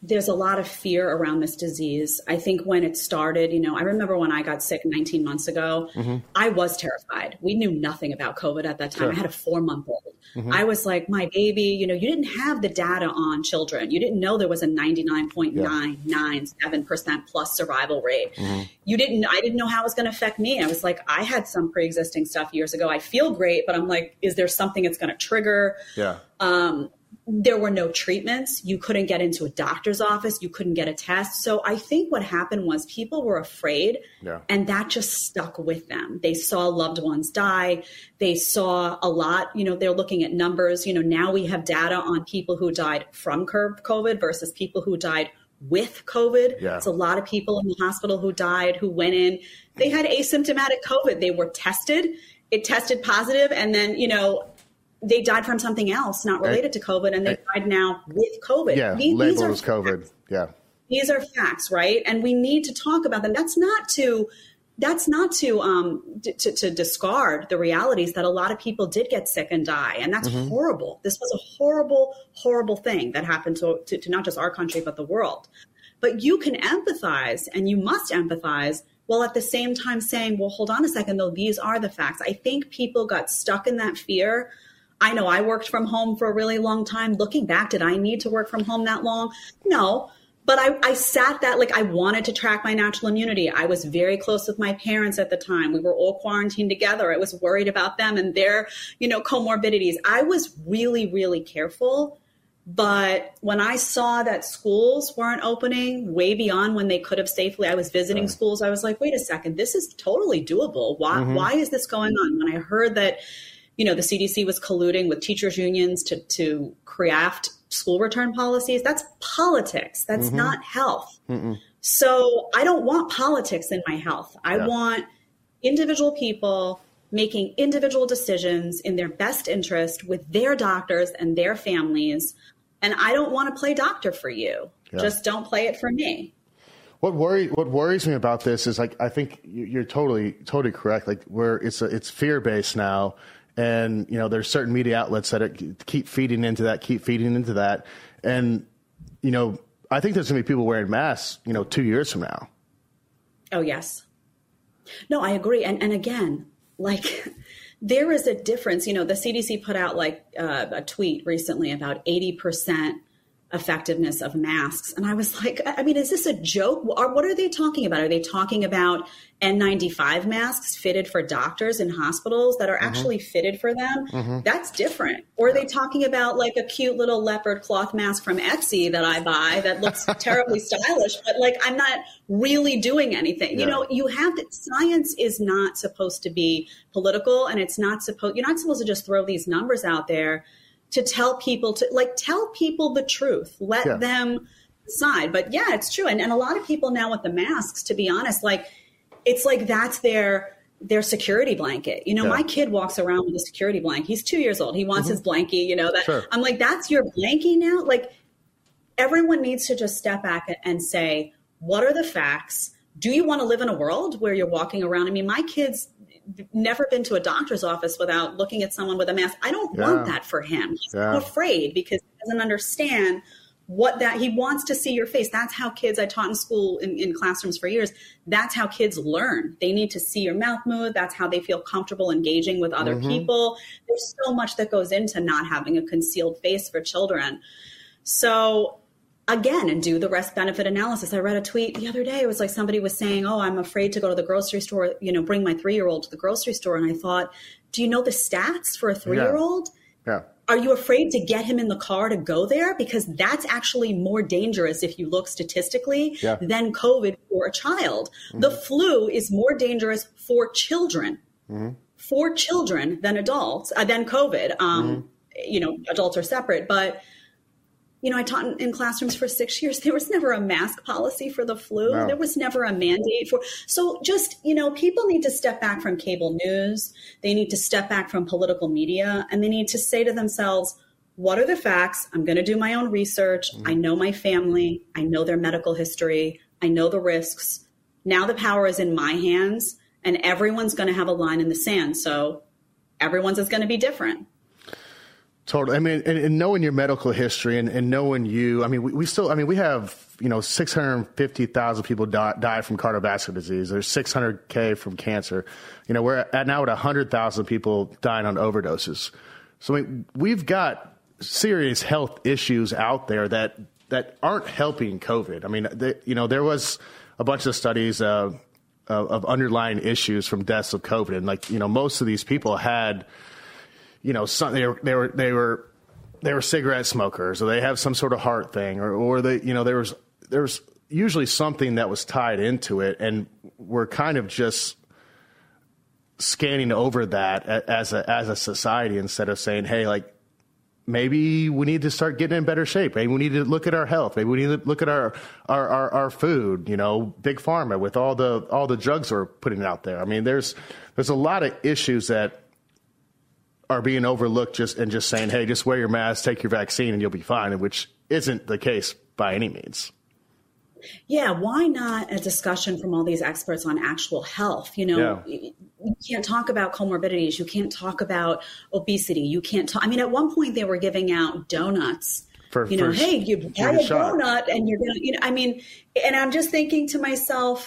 Speaker 9: there's a lot of fear around this disease. I think when it started, you know, I remember when I got sick nineteen months ago, mm-hmm. I was terrified. We knew nothing about COVID at that time. Sure. I had a four month old. Mm-hmm. I was like, my baby, you know, you didn't have the data on children. You didn't know there was a ninety-nine point nine nine seven percent plus survival rate. Mm-hmm. You didn't, I didn't know how it was going to affect me. I was like, I had some pre-existing stuff years ago. I feel great, but I'm like, is there something it's going to trigger?
Speaker 8: Yeah.
Speaker 9: Um, There were no treatments. You couldn't get into a doctor's office. You couldn't get a test. So I think what happened was people were afraid, yeah. and that just stuck with them. They saw loved ones die. They saw a lot, you know, they're looking at numbers. You know, now we have data on people who died from COVID versus people who died with COVID.
Speaker 8: Yeah.
Speaker 9: It's a lot of people in the hospital who died, who went in. They had asymptomatic COVID. They were tested. It tested positive, and then, you know, they died from something else not related to COVID, and they died now with COVID.
Speaker 8: Yeah,
Speaker 9: these,
Speaker 8: labeled
Speaker 9: these are
Speaker 8: as COVID.
Speaker 9: Facts.
Speaker 8: Yeah,
Speaker 9: these are facts, right? And we need to talk about them. That's not to, that's not to, um, to, to discard the realities that a lot of people did get sick and die, and that's mm-hmm. horrible. This was a horrible, horrible thing that happened to, to to not just our country but the world. But you can empathize, and you must empathize, while at the same time saying, "Well, hold on a second, though. These are the facts." I think people got stuck in that fear. I know I worked from home for a really long time. Looking back, did I need to work from home that long? No, but I, I sat that, like I wanted to track my natural immunity. I was very close with my parents at the time. We were all quarantined together. I was worried about them and their, you know, comorbidities. I was really, really careful. But when I saw that schools weren't opening way beyond when they could have safely, I was visiting right. schools. I was like, wait a second, this is totally doable. Why, mm-hmm. why is this going on? When I heard that, you know, the C D C was colluding with teachers' unions to, to craft school return policies. That's politics. That's mm-hmm. not health. Mm-mm. So I don't want politics in my health. I yeah. want individual people making individual decisions in their best interest with their doctors and their families. And I don't want to play doctor for you. Yeah. Just don't play it for me.
Speaker 8: What worry what worries me about this is, like, I think you're totally totally correct. Like, where it's a, it's fear based now. And, you know, there's certain media outlets that are, keep feeding into that, keep feeding into that. And, you know, I think there's going to be people wearing masks, you know, two years from now.
Speaker 9: Oh, yes. No, I agree. And, and again, like, there is a difference. You know, the C D C put out like uh, a tweet recently about eighty percent effectiveness of masks. And I was like, I mean, is this a joke? Or what are they talking about? Are they talking about N ninety-five masks fitted for doctors in hospitals that are mm-hmm. actually fitted for them? Mm-hmm. That's different. Or are they talking about like a cute little leopard cloth mask from Etsy that I buy that looks terribly stylish, but like I'm not really doing anything? Yeah. You know, you have to, science is not supposed to be political, and it's not supposed, you're not supposed to just throw these numbers out there to tell people to like, tell people the truth, let yeah. them decide. But yeah, it's true. And, and a lot of people now with the masks, to be honest, like, it's like, that's their, their security blanket. You know, yeah. my kid walks around with a security blanket. He's two years old. He wants mm-hmm. his blankie, you know, that sure. I'm like, that's your blankie now. Like, everyone needs to just step back and say, what are the facts? Do you want to live in a world where you're walking around? I mean, my kids never been to a doctor's office without looking at someone with a mask. I don't yeah. want that for him. He's yeah. afraid because he doesn't understand what that, he wants to see your face. That's how kids, I taught in school in, in classrooms for years. That's how kids learn. They need to see your mouth move. That's how they feel comfortable engaging with other mm-hmm. people. There's so much that goes into not having a concealed face for children. So again, and do the risk benefit analysis. I read a tweet the other day. It was like somebody was saying, oh, I'm afraid to go to the grocery store, you know, bring my three-year-old to the grocery store. And I thought, do you know the stats for a three-year-old?
Speaker 8: Yeah. yeah.
Speaker 9: Are you afraid to get him in the car to go there? Because that's actually more dangerous if you look statistically yeah. than COVID for a child. Mm-hmm. The flu is more dangerous for children, mm-hmm. for children than adults, uh, than COVID. Um, mm-hmm. You know, adults are separate, but you know, I taught in, in classrooms for six years. There was never a mask policy for the flu. No. There was never a mandate for. So just, you know, people need to step back from cable news. They need to step back from political media, and they need to say to themselves, what are the facts? I'm going to do my own research. Mm-hmm. I know my family. I know their medical history. I know the risks. Now the power is in my hands, and everyone's going to have a line in the sand. So everyone's is going to be different.
Speaker 8: Totally. I mean, and, and knowing your medical history and, and knowing you, I mean, we, we still, I mean, we have, you know, six hundred fifty thousand people die, die from cardiovascular disease. There's six hundred K from cancer. You know, we're at now at one hundred thousand people dying on overdoses. So I mean, we've got serious health issues out there that, that aren't helping COVID. I mean, they, you know, there was a bunch of studies uh, of, of underlying issues from deaths of COVID. And like, you know, most of these people had, you know, some, they were, they were, they were, they were cigarette smokers, or they have some sort of heart thing, or, or they, you know, there was, there was usually something that was tied into it. And we're kind of just scanning over that as a, as a society instead of saying, hey, like, maybe we need to start getting in better shape. Maybe we need to look at our health. Maybe we need to look at our, our, our, our food, you know, big pharma with all the, all the drugs we're putting out there. I mean, there's, there's a lot of issues that are being overlooked just and just saying, hey, just wear your mask, take your vaccine, and you'll be fine, which isn't the case by any means.
Speaker 9: Yeah, why not a discussion from all these experts on actual health? You know, yeah. You can't talk about comorbidities. You can't talk about obesity. You can't talk. I mean, at one point they were giving out donuts. For, you know, for hey, you buy a shot. donut and you're going to, you know, I mean, and I'm just thinking to myself,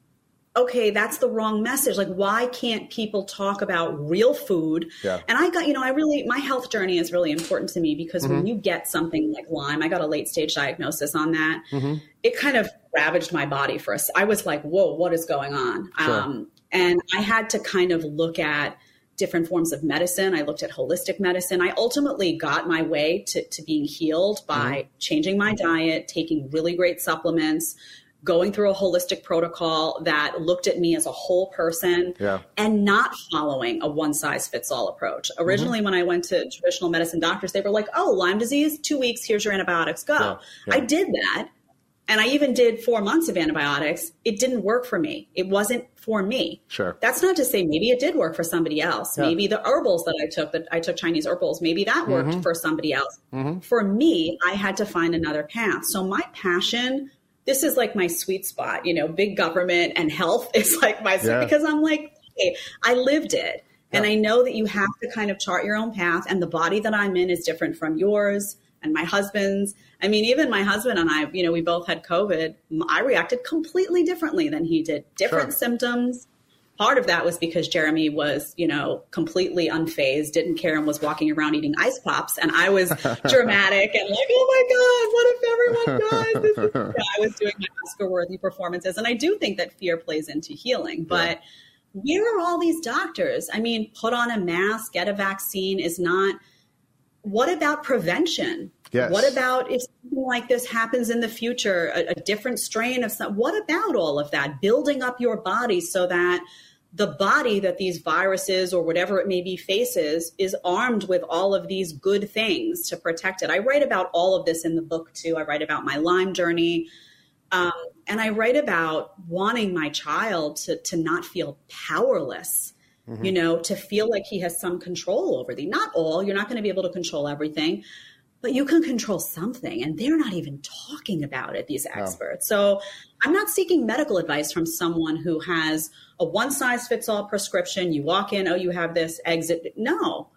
Speaker 9: okay, that's the wrong message. Like, why can't people talk about real food? Yeah. And I got, you know, I really, my health journey is really important to me because mm-hmm. when you get something like Lyme, I got a late stage diagnosis on that. Mm-hmm. It kind of ravaged my body for us. I was like, whoa, what is going on? Sure. Um, and I had to kind of look at different forms of medicine. I looked at holistic medicine. I ultimately got my way to, to being healed by mm-hmm. changing my diet, taking really great supplements, going through a holistic protocol that looked at me as a whole person yeah. and not following a one-size-fits-all approach. Originally, mm-hmm. when I went to traditional medicine doctors, they were like, oh, Lyme disease, two weeks, here's your antibiotics, go. Yeah. Yeah. I did that. And I even did four months of antibiotics. It didn't work for me. It wasn't for me.
Speaker 8: Sure. That's
Speaker 9: not to say maybe it did work for somebody else. Yeah. Maybe the herbals that I took, that I took Chinese herbals, maybe that worked mm-hmm. for somebody else. Mm-hmm. For me, I had to find another path. So my passion, this is like my sweet spot, you know, big government and health is like my, yeah. because I'm like, hey, I lived it. Yeah. And I know that you have to kind of chart your own path, and the body that I'm in is different from yours and my husband's. I mean, even my husband and I, you know, we both had COVID. I reacted completely differently than he did. Different sure. symptoms. Part of that was because Jeremy was, you know, completely unfazed, didn't care, and was walking around eating ice pops. And I was dramatic and like, oh my God, what if everyone dies? This is, yeah, I was doing my Oscar-worthy performances. And I do think that fear plays into healing. But yeah. where are all these doctors? I mean, put on a mask, get a vaccine is not. What about prevention?
Speaker 8: Yes.
Speaker 9: What about if something like this happens in the future, a, a different strain of something? What about all of that? Building up your body so that the body that these viruses or whatever it may be faces is armed with all of these good things to protect it. I write about all of this in the book too. I write about my Lyme journey. Um, and I write about wanting my child to, to not feel powerless. Mm-hmm. You know, to feel like he has some control over thee. Not all, you're not going to be able to control everything, but you can control something. And they're not even talking about it, these experts. No. So I'm not seeking medical advice from someone who has a one size fits all prescription. You walk in, oh, you have this, exit. No.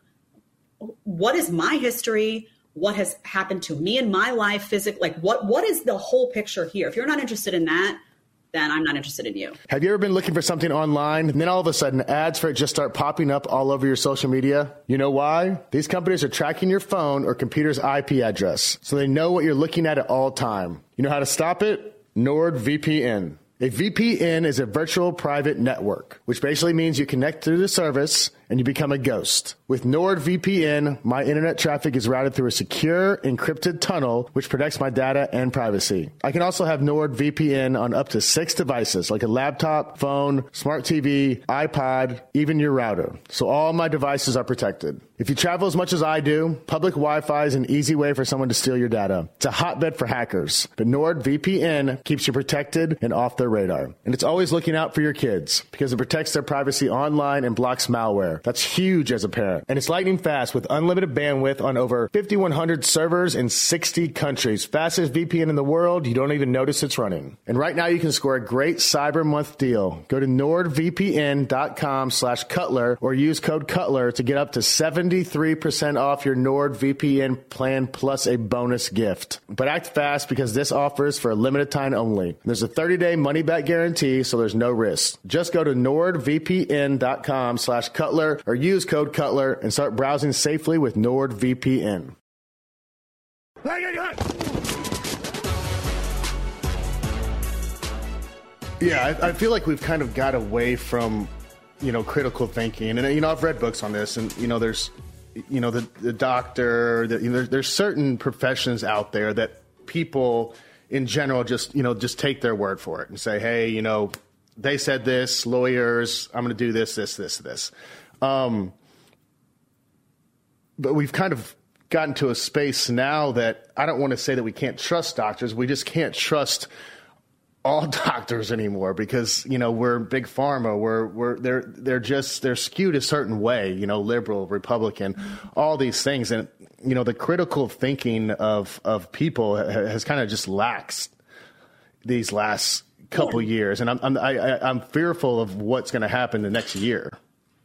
Speaker 9: What is my history? What has happened to me in my life physically? Like what, what is the whole picture here? If you're not interested in that, then I'm not interested in you.
Speaker 8: Have you ever been looking for something online and then all of a sudden ads for it just start popping up all over your social media? You know why? These companies are tracking your phone or computer's I P address, so they know what you're looking at at all time. You know how to stop it? NordVPN. A V P N is a virtual private network, which basically means you connect to the service and you become a ghost. With NordVPN, my internet traffic is routed through a secure, encrypted tunnel, which protects my data and privacy. I can also have NordVPN on up to six devices, like a laptop, phone, smart T V, iPod, even your router. So all my devices are protected. If you travel as much as I do, public Wi-Fi is an easy way for someone to steal your data. It's a hotbed for hackers, but NordVPN keeps you protected and off their radar. And it's always looking out for your kids because it protects their privacy online and blocks malware. That's huge as a parent. And it's lightning fast with unlimited bandwidth on over fifty-one hundred servers in sixty countries. Fastest V P N in the world. You don't even notice it's running. And right now you can score a great Cyber Month deal. Go to NordVPN.com slash Cutler or use code Cutler to get up to seven seventy-three percent off your NordVPN plan plus a bonus gift. But act fast because this offer is for a limited time only. There's a thirty-day money-back guarantee, so there's no risk. Just go to nordvpn.com slash Cutler or use code Cutler and start browsing safely with NordVPN. Yeah, I, I feel like we've kind of got away from, you know, critical thinking. And, you know, I've read books on this, and, you know, there's, you know, the, the doctor, the, you know, there's, there's certain professions out there that people in general just, you know, just take their word for it and say, hey, you know, they said this, lawyers, I'm going to do this, this, this, this. Um, but we've kind of gotten to a space now that I don't want to say that we can't trust doctors. We just can't trust all doctors anymore because, you know, we're big pharma. We're, we're, they're, they're just, they're skewed a certain way, you know, liberal, Republican, all these things. And, you know, the critical thinking of, of people has kind of just laxed these last couple yeah. years. And I'm, I'm, I, I'm fearful of what's going to happen the next year.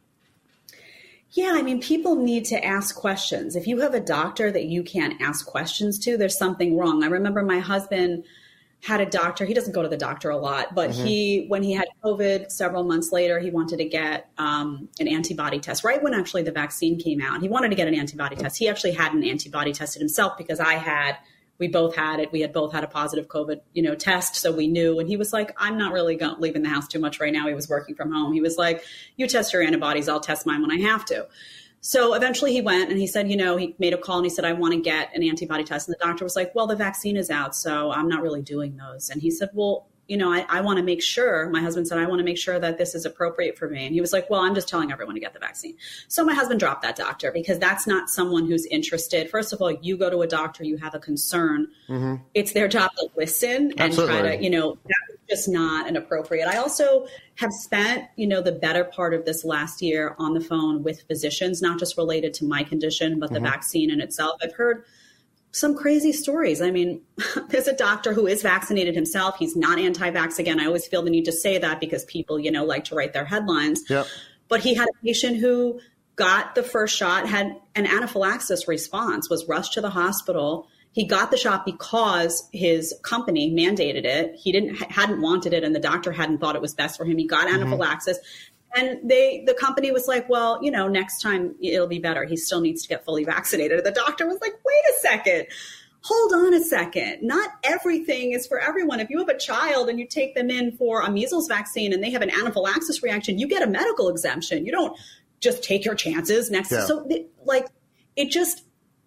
Speaker 9: Yeah, I mean, people need to ask questions. If you have a doctor that you can't ask questions to, there's something wrong. I remember my husband had a doctor. He doesn't go to the doctor a lot, but mm-hmm. he, when he had COVID several months later, he wanted to get um, an antibody test right when actually the vaccine came out. He wanted to get an antibody test. He actually had an antibody tested himself because I had, we both had it. We had both had a positive COVID, you know, test. So we knew, and he was like, I'm not really going leaving the house too much right now. He was working from home. He was like, you test your antibodies. I'll test mine when I have to. So eventually he went and he said, you know, he made a call and he said, I want to get an antibody test. And the doctor was like, well, the vaccine is out, so I'm not really doing those. And he said, well, you know, I, I want to make sure, my husband said, I want to make sure that this is appropriate for me. And he was like, well, I'm just telling everyone to get the vaccine. So my husband dropped that doctor because that's not someone who's interested. First of all, you go to a doctor, you have a concern. Mm-hmm. It's their job to listen and Absolutely. try to, you know, that's just not an appropriate. I also have spent, you know, the better part of this last year on the phone with physicians, not just related to my condition, but the mm-hmm. vaccine in itself. I've heard some crazy stories. I mean, there's a doctor who is vaccinated himself. He's not anti-vax. Again, I always feel the need to say that because people, you know, like to write their headlines. Yep. But he had a patient who got the first shot, had an anaphylaxis response, was rushed to the hospital. He got the shot because his company mandated it. He didn't hadn't wanted it, and the doctor hadn't thought it was best for him. He got anaphylaxis. Mm-hmm. And they, the company was like, well, you know, next time it'll be better. He still needs to get fully vaccinated. And the doctor was like, wait a second, hold on a second. Not everything is for everyone. If you have a child and you take them in for a measles vaccine and they have an anaphylaxis reaction, you get a medical exemption. You don't just take your chances next. Yeah. So like it just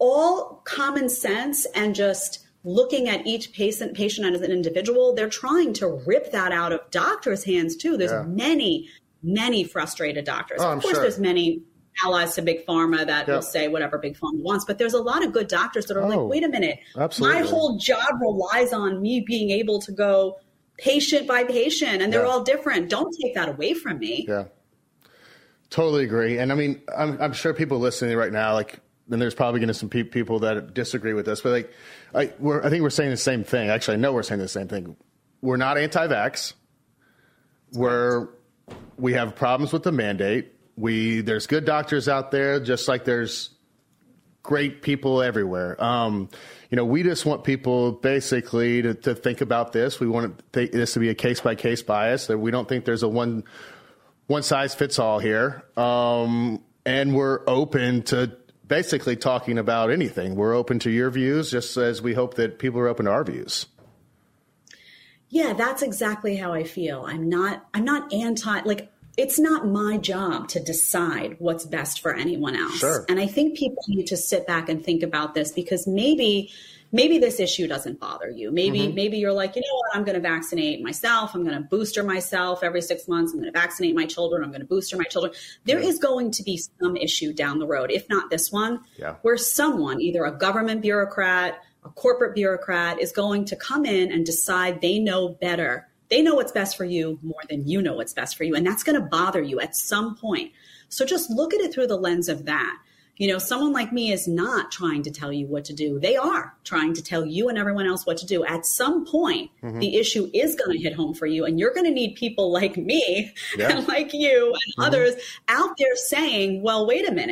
Speaker 9: all common sense and just looking at each patient, patient as an individual, they're trying to rip that out of doctors' hands too. There's yeah. many many frustrated doctors.
Speaker 8: Oh,
Speaker 9: of course,
Speaker 8: sure.
Speaker 9: there's many allies to Big Pharma that yep. will say whatever Big Pharma wants, but there's a lot of good doctors that are oh, like, wait a minute, absolutely. My whole job relies on me being able to go patient by patient, and they're yeah. all different. Don't take that away from me.
Speaker 8: Yeah, totally agree. And I mean, I'm, I'm sure people listening right now, like, and there's probably going to be some pe- people that disagree with us, but like, I, we're, I think we're saying the same thing. Actually, I know we're saying the same thing. We're not anti-vax. We're We have problems with the mandate. We there's good doctors out there, just like there's great people everywhere. Um, you know, we just want people basically to, to think about this. We want th- this to be a case by case bias. That we don't think there's a one one size fits all here, um, and we're open to basically talking about anything. We're open to your views, just as we hope that people are open to our views.
Speaker 9: Yeah, that's exactly how I feel. I'm not, I'm not anti, like, it's not my job to decide what's best for anyone else.
Speaker 8: Sure.
Speaker 9: And I think people need to sit back and think about this because maybe, maybe this issue doesn't bother you. Maybe, mm-hmm. maybe you're like, you know what, I'm going to vaccinate myself. I'm going to booster myself every six months. I'm going to vaccinate my children. I'm going to booster my children. There yeah. is going to be some issue down the road, if not this one,
Speaker 8: yeah.
Speaker 9: where someone, either a government bureaucrat, a corporate bureaucrat, is going to come in and decide they know better. They know what's best for you more than you know what's best for you. And that's going to bother you at some point. So just look at it through the lens of that. You know, someone like me is not trying to tell you what to do. They are trying to tell you and everyone else what to do. At some point, mm-hmm. the issue is going to hit home for you. And you're going to need people like me yeah. and like you and mm-hmm. others out there saying, well, wait a minute.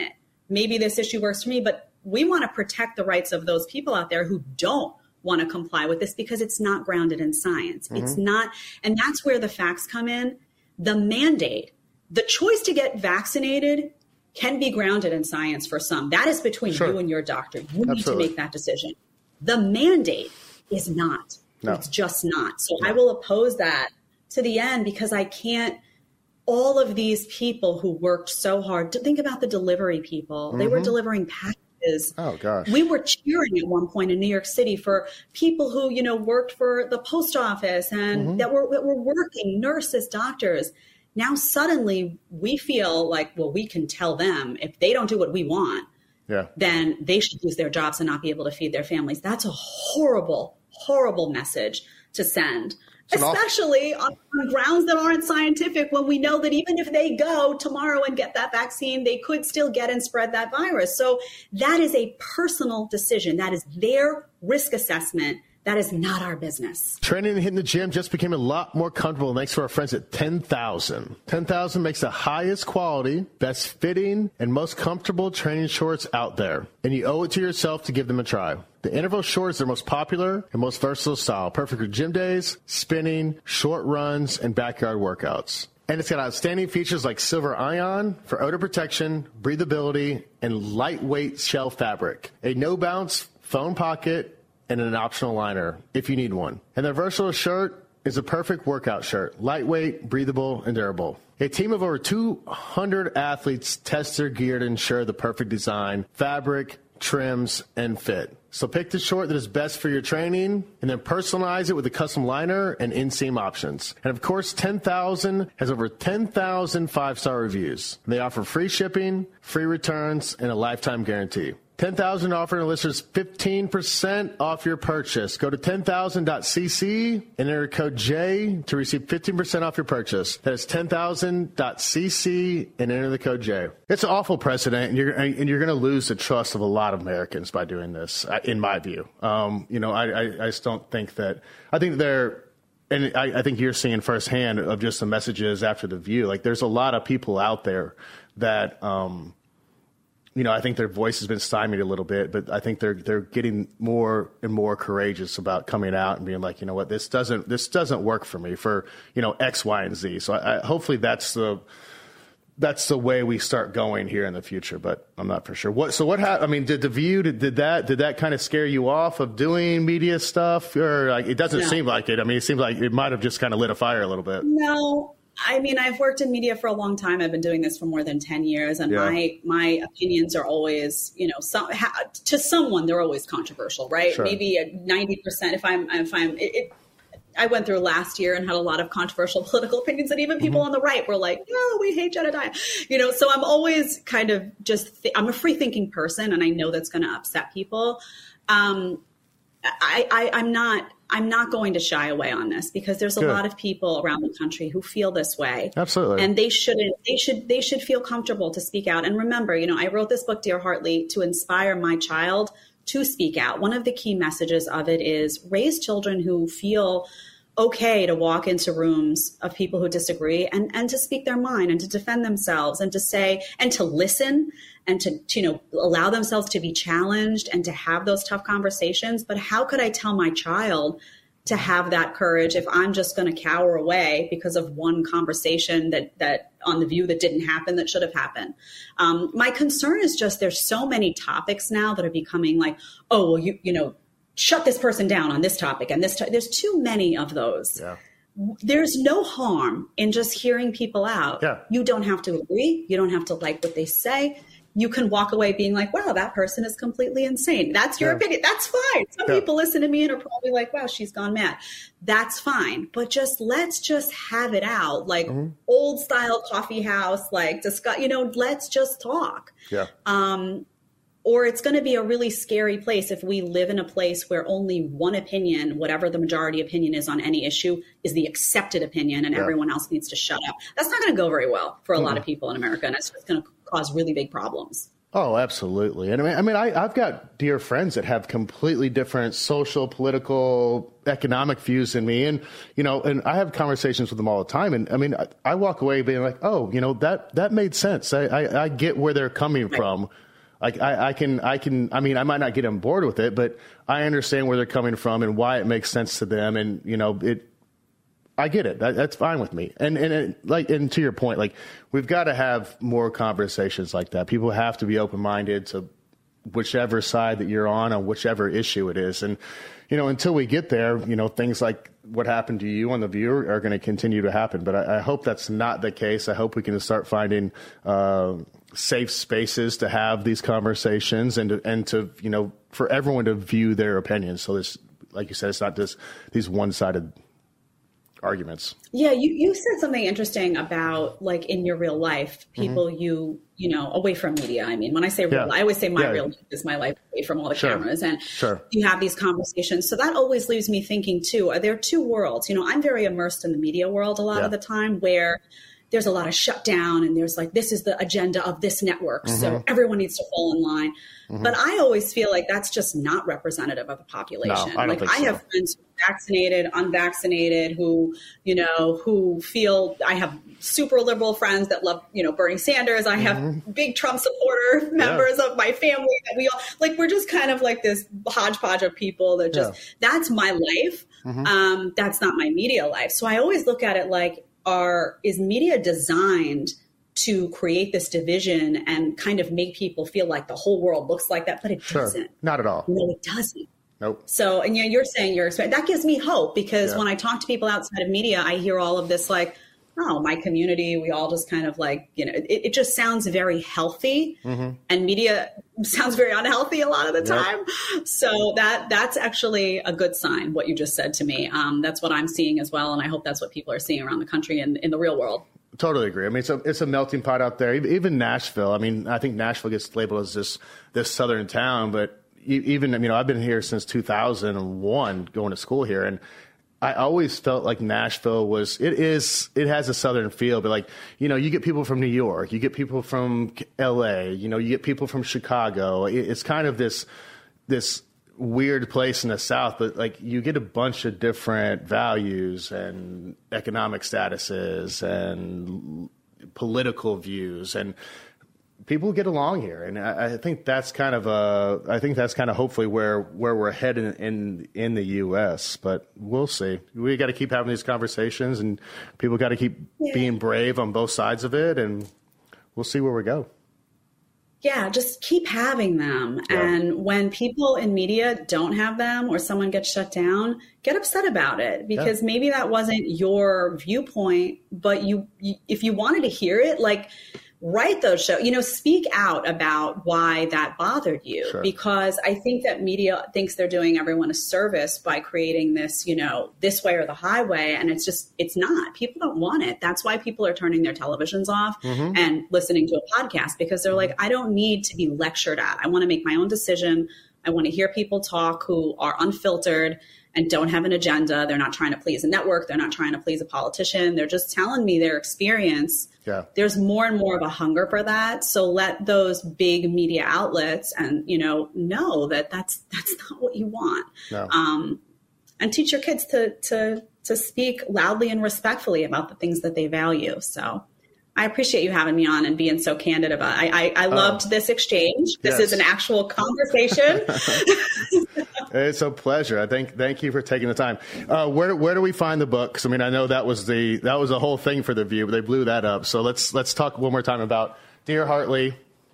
Speaker 9: maybe this issue works for me, but we want to protect the rights of those people out there who don't want to comply with this because it's not grounded in science. Mm-hmm. It's not. And that's where the facts come in. The mandate, the choice to get vaccinated can be grounded in science for some. That is between sure. you and your doctor. You need Absolutely. to make that decision. The mandate is not. No. It's just not. So no. I will oppose that to the end because I can't. All of these people who worked so hard, to think about the delivery people. Mm-hmm. They were delivering packages.
Speaker 8: Oh, gosh.
Speaker 9: We were cheering at one point in New York City for people who, you know, worked for the post office and mm-hmm. that, were, that were working, nurses, doctors. Now suddenly we feel like, well, we can tell them if they don't do what we want, yeah. then they should lose their jobs and not be able to feed their families. That's a horrible, horrible message to send. Especially on, on grounds that aren't scientific when we know that even if they go tomorrow and get that vaccine, they could still get and spread that virus. So that is a personal decision. That is their risk assessment. That is not our business.
Speaker 8: Training and hitting the gym just became a lot more comfortable thanks to our friends at ten thousand. ten thousand makes the highest quality, best fitting, and most comfortable training shorts out there. And you owe it to yourself to give them a try. The interval short is their most popular and most versatile style, perfect for gym days, spinning, short runs, and backyard workouts. And it's got outstanding features like silver ion for odor protection, breathability, and lightweight shell fabric. A no-bounce phone pocket, and an optional liner if you need one. And their versatile shirt is a perfect workout shirt, lightweight, breathable, and durable. A team of over two hundred athletes test their gear to ensure the perfect design, fabric, trims, and fit. So pick the short that is best for your training and then personalize it with a custom liner and inseam options. And of course, ten thousand has over ten thousand five-star reviews. They offer free shipping, free returns, and a lifetime guarantee. ten thousand offering listeners fifteen percent off your purchase. Go to ten thousand dot c c and enter code J to receive fifteen percent off your purchase. That is ten thousand dot c c and enter the code J. It's an awful precedent, and you're and you're going to lose the trust of a lot of Americans by doing this, in my view. Um, you know, I, I, I just don't think that – I think they're – and I, I think you're seeing firsthand of just the messages after the View. Like, there's a lot of people out there that um, – you know, I think their voice has been stymied a little bit, but I think they're they're getting more and more courageous about coming out and being like, you know what, this doesn't this doesn't work for me for, you know, X, Y, and Z. So I, I, hopefully that's the that's the way we start going here in the future. But I'm not for sure. What so what happened? I mean, did the View did, did that did that kind of scare you off of doing media stuff, or like, it doesn't no. seem like it? I mean, it seems like it might have just kind of lit a fire a little bit.
Speaker 9: No. I mean, I've worked in media for a long time. I've been doing this for more than ten years. And yeah. my my opinions are always, you know, some, ha, to someone, they're always controversial, right? Sure. Maybe ninety percent if I'm, if I'm, it, it, I went through last year and had a lot of controversial political opinions. And even people mm-hmm. on the right were like, no, we hate Jedediah. You know, so I'm always kind of just, th- I'm a free thinking person and I know that's going to upset people. Um, I, I, I'm not. I'm not going to shy away on this because there's a Good. lot of people around the country who feel this way.
Speaker 8: Absolutely.
Speaker 9: And they shouldn't, they should, they should feel comfortable to speak out. And remember, you know, I wrote this book, Dear Hartley, to inspire my child to speak out. One of the key messages of it is raise children who feel okay to walk into rooms of people who disagree and, and to speak their mind and to defend themselves and to say, and to listen and to, to, you know, allow themselves to be challenged and to have those tough conversations. But how could I tell my child to have that courage if I'm just going to cower away because of one conversation that, that on the View that didn't happen, that should have happened? Um, my concern is just there's so many topics now that are becoming like, oh, well, you, you know, shut this person down on this topic and this. T-. There's too many of those. Yeah. There's no harm in just hearing people out.
Speaker 8: Yeah.
Speaker 9: You don't have to agree. You don't have to like what they say. You can walk away being like, wow, that person is completely insane. That's your yeah. opinion. That's fine. Some yeah. people listen to me and are probably like, wow, she's gone mad. That's fine. But just let's just have it out like mm-hmm. old style coffee house, like discuss, you know, let's just talk.
Speaker 8: Yeah.
Speaker 9: Um, Or it's going to be a really scary place if we live in a place where only one opinion, whatever the majority opinion is on any issue, is the accepted opinion and yeah. everyone else needs to shut up. That's not going to go very well for a mm. lot of people in America, and it's going to cause really big problems.
Speaker 8: Oh, absolutely. And I mean, I mean, I, I've got dear friends that have completely different social, political, economic views than me. And, you know, and I have conversations with them all the time. And I mean, I, I walk away being like, oh, you know, that, that made sense. I, I, I get where they're coming right. from. Like I, I can, I can, I mean, I might not get on board with it, but I understand where they're coming from and why it makes sense to them. And, you know, it, I get it. That, that's fine with me. And, and it, like, and to your point, like we've got to have more conversations like that. People have to be open-minded to whichever side that you're on, on whichever issue it is. And, you know, until we get there, you know, things like what happened to you on The View are going to continue to happen. But I, I hope that's not the case. I hope we can start finding uh, safe spaces to have these conversations and to, and to, you know, for everyone to view their opinions. So this, like you said, it's not just these one-sided arguments.
Speaker 9: Yeah, you, you said something interesting about like in your real life, people mm-hmm. you, you know, away from media. I mean, when I say real,
Speaker 8: yeah.
Speaker 9: I always say my
Speaker 8: yeah.
Speaker 9: real life is my life away from all the
Speaker 8: sure.
Speaker 9: cameras. And
Speaker 8: sure.
Speaker 9: you have these conversations. So that always leaves me thinking too, are there two worlds? You know, I'm very immersed in the media world a lot
Speaker 8: yeah.
Speaker 9: of the time where there's a lot of shutdown and there's like, this is the agenda of this network. Mm-hmm. So everyone needs to fall in line. Mm-hmm. But I always feel like that's just not representative of the population.
Speaker 8: No, I don't
Speaker 9: like
Speaker 8: think
Speaker 9: I
Speaker 8: so.
Speaker 9: have friends who are vaccinated, unvaccinated, who, you know, who feel, I have super liberal friends that love, you know, Bernie Sanders. I have mm-hmm. big Trump supporter members yeah. of my family that we all like, we're just kind of like this hodgepodge of people that just, yeah. that's my life. Mm-hmm. Um, that's not my media life. So I always look at it like, are, is media designed to create this division and kind of make people feel like the whole world looks like that, but it
Speaker 8: sure.
Speaker 9: doesn't.
Speaker 8: Not at all.
Speaker 9: No, it doesn't.
Speaker 8: Nope.
Speaker 9: So, and you know, you're saying you're, that gives me hope because
Speaker 8: yeah.
Speaker 9: when I talk to people outside of media, I hear all of this like, oh, my community, we all just kind of like, you know, it, it just sounds very healthy mm-hmm. and media sounds very unhealthy a lot of the time. Yep. So that that's actually a good sign, what you just said to me. Um, that's what I'm seeing as well. And I hope that's what people are seeing around the country and in the real world.
Speaker 8: Totally agree. I mean, it's a, it's a melting pot out there. Even Nashville. I mean, I think Nashville gets labeled as this, this southern town, but even, you know, I've been here since two thousand one going to school here. And I always felt like Nashville was, it is, it has a southern feel, but like, you know, you get people from New York, you get people from L A, you know, you get people from Chicago. It's kind of this, this weird place in the South, but like you get a bunch of different values and economic statuses and political views, and people get along here. And I, I think that's kind of a, I think that's kind of hopefully where, where we're headed in, in the U S, but we'll see. We got to keep having these conversations and people got to keep yeah. being brave on both sides of it, and we'll see where we go.
Speaker 9: Yeah, just keep having them.
Speaker 8: Yeah.
Speaker 9: And when people in media don't have them or someone gets shut down, get upset about it because yeah. maybe that wasn't your viewpoint, but you, you if you wanted to hear it, like write those shows, you know, speak out about why that bothered you.
Speaker 8: Sure.
Speaker 9: Because I think that media thinks they're doing everyone a service by creating this, you know, this way or the highway. And it's just, it's not. People don't want it. That's why people are turning their televisions off mm-hmm. and listening to a podcast, because they're like, I don't need to be lectured at. I want to make my own decision. I want to hear people talk who are unfiltered and don't have an agenda. They're not trying to please a network. They're not trying to please a politician. They're just telling me their experience.
Speaker 8: Yeah.
Speaker 9: There's more and more of a hunger for that. So let those big media outlets and, you know, know that that's, that's not what you want.
Speaker 8: No.
Speaker 9: Um, and teach your kids to, to, to speak loudly and respectfully about the things that they value. So I appreciate you having me on and being so candid about it. I, I, I loved oh. this exchange. This
Speaker 8: yes.
Speaker 9: is an actual conversation.
Speaker 8: It's a pleasure. I thank thank you for taking the time. Uh, where where do we find the books? I mean, I know that was the that was a whole thing for The View, but they blew that up. So let's let's talk one more time about Dear Hartley.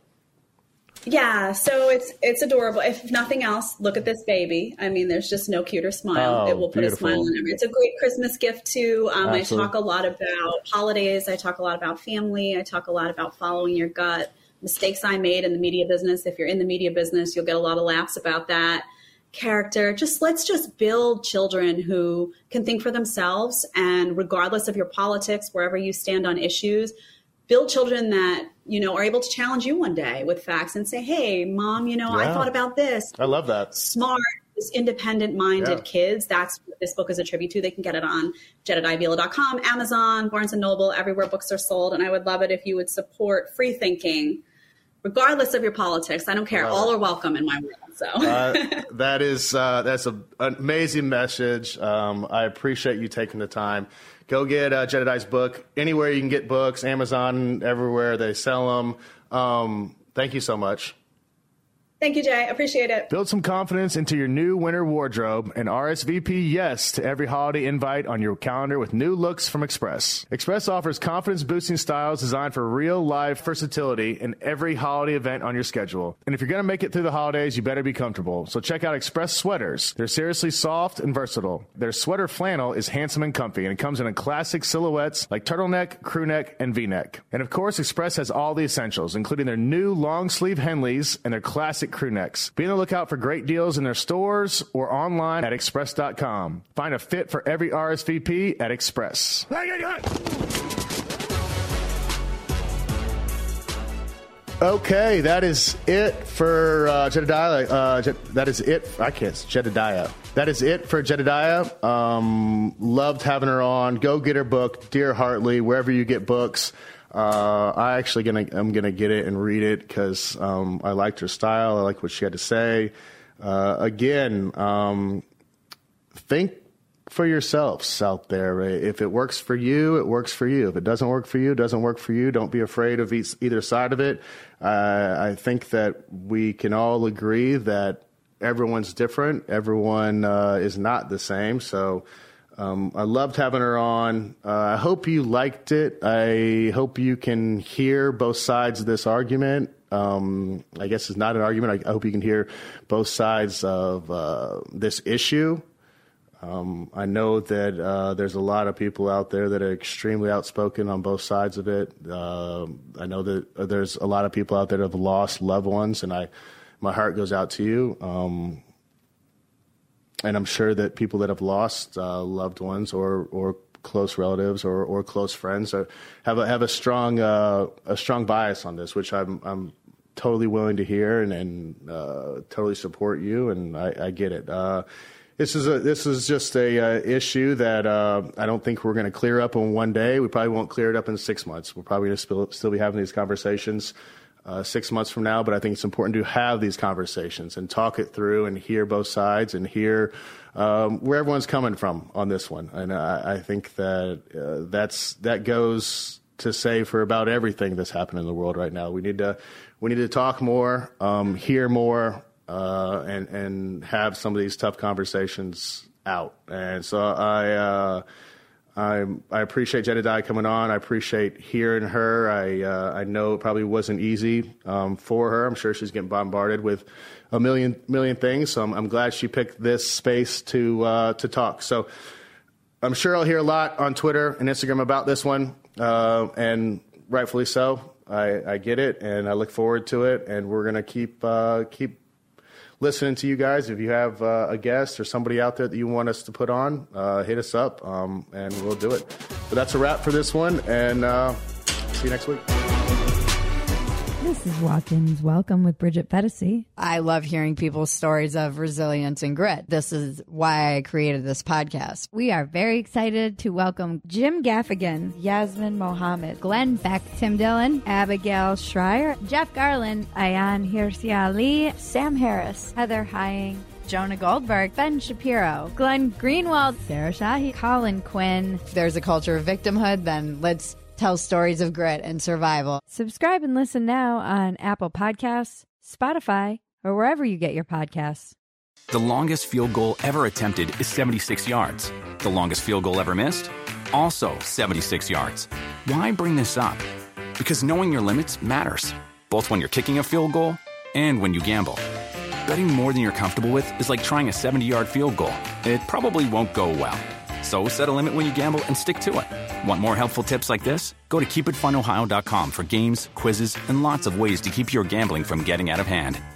Speaker 9: Yeah, so it's it's adorable. If nothing else, look at this baby. I mean, there's just no cuter smile.
Speaker 8: Oh,
Speaker 9: it will put
Speaker 8: beautiful.
Speaker 9: a smile on every. It's a great Christmas gift too. Um, I
Speaker 8: Absolutely.
Speaker 9: talk a lot about holidays. I talk a lot about family. I talk a lot about following your gut. Mistakes I made in the media business. If you're in the media business, you'll get a lot of laughs about that. Character. Just let's just build children who can think for themselves, and regardless of your politics, wherever you stand on issues, build children that, you know, are able to challenge you one day with facts and say, hey, mom, you know,
Speaker 8: yeah.
Speaker 9: I thought about this.
Speaker 8: I love that.
Speaker 9: Smart, independent-minded
Speaker 8: yeah.
Speaker 9: kids. That's what this book is a tribute to. They can get it on Jedediah Bila dot com, Amazon, Barnes and Noble, everywhere books are sold. And I would love it if you would support free thinking, regardless of your politics. I don't care. All are welcome in my world. So
Speaker 8: uh, that is uh, that's a, an amazing message. Um, I appreciate you taking the time. Go get uh, Jedediah's book anywhere you can get books. Amazon, everywhere they sell them. Um, thank you so much.
Speaker 9: Thank you, Jay. Appreciate it.
Speaker 8: Build some confidence into your new winter wardrobe and R S V P yes to every holiday invite on your calendar with new looks from Express. Express offers confidence-boosting styles designed for real-life versatility in every holiday event on your schedule. And if you're going to make it through the holidays, you better be comfortable. So check out Express sweaters. They're seriously soft and versatile. Their sweater flannel is handsome and comfy, and it comes in a classic silhouettes like turtleneck, crew neck, and V-neck. And of course, Express has all the essentials, including their new long-sleeve Henleys and their classic crew necks. Be on the lookout for great deals in their stores or online at express dot com. Find a fit for every R S V P at Express. Okay, that is it for uh, Jedediah. Uh, Je- that is it. I can't. Jedediah. That is it for Jedediah. Um, loved having her on. Go get her book, Dear Hartley, wherever you get books. Uh, I actually gonna I'm gonna get it and read it because um, I liked her style. I liked what she had to say. Uh, again, um, think for yourselves out there. If it works for you, it works for you. If it doesn't work for you, it doesn't work for you. Don't be afraid of each, either side of it. Uh, I think that we can all agree that everyone's different. Everyone uh, is not the same. So. Um, I loved having her on. Uh, I hope you liked it. I hope you can hear both sides of this argument. Um, I guess it's not an argument. I, I hope you can hear both sides of uh, this issue. Um, I know that uh, there's a lot of people out there that are extremely outspoken on both sides of it. Uh, I know that there's a lot of people out there that have lost loved ones, and I, my heart goes out to you. Um, And I'm sure that people that have lost uh, loved ones or, or close relatives or, or close friends are, have a have a strong uh, a strong bias on this, which I'm I'm totally willing to hear and, and uh, totally support you, and I, I get it. Uh, this is a this is just a uh, issue that uh, I don't think we're going to clear up in one day. We probably won't clear it up in six months. We're probably going to still still be having these conversations. Uh, six months from now, but I think it's important to have these conversations and talk it through and hear both sides and hear um, where everyone's coming from on this one. And I, I think that uh, that's that goes to say for about everything that's happening in the world right now. We need to we need to talk more, um, hear more, uh, and and have some of these tough conversations out. And so I. Uh, I I appreciate Jedediah coming on. I appreciate hearing her. I uh, I know it probably wasn't easy um, for her. I'm sure she's getting bombarded with a million million things. So I'm, I'm glad she picked this space to uh, to talk. So I'm sure I'll hear a lot on Twitter and Instagram about this one, uh, and rightfully so. I, I get it, and I look forward to it. And we're gonna keep uh, keep. listening to you guys. If you have uh, a guest or somebody out there that you want us to put on, uh, hit us up, um, and we'll do it. But that's a wrap for this one, and uh, see you next week.
Speaker 6: This is Walk-Ins Welcome with Bridget Fetisi.
Speaker 10: I love hearing people's stories of resilience and grit. This is why I created this podcast.
Speaker 6: We are very excited to welcome Jim Gaffigan, Yasmin Mohammed, Glenn Beck, Tim Dillon, Abigail Schreier, Jeff Garland, Ayan Hirsi Ali, Sam Harris, Heather Hying, Jonah Goldberg, Ben Shapiro, Glenn Greenwald, Sarah Shahi, Colin Quinn.
Speaker 10: If there's a culture of victimhood, then let's tell stories of grit and survival.
Speaker 6: Subscribe and listen now on Apple Podcasts, Spotify, or wherever you get your podcasts.
Speaker 1: The longest field goal ever attempted is seventy-six yards. The longest field goal ever missed? Also seventy-six yards. Why bring this up? Because knowing your limits matters, both when you're kicking a field goal and when you gamble. Betting more than you're comfortable with is like trying a seventy-yard field goal. It probably won't go well. So set a limit when you gamble and stick to it. Want more helpful tips like this? Go to keep it fun ohio dot com for games, quizzes, and lots of ways to keep your gambling from getting out of hand.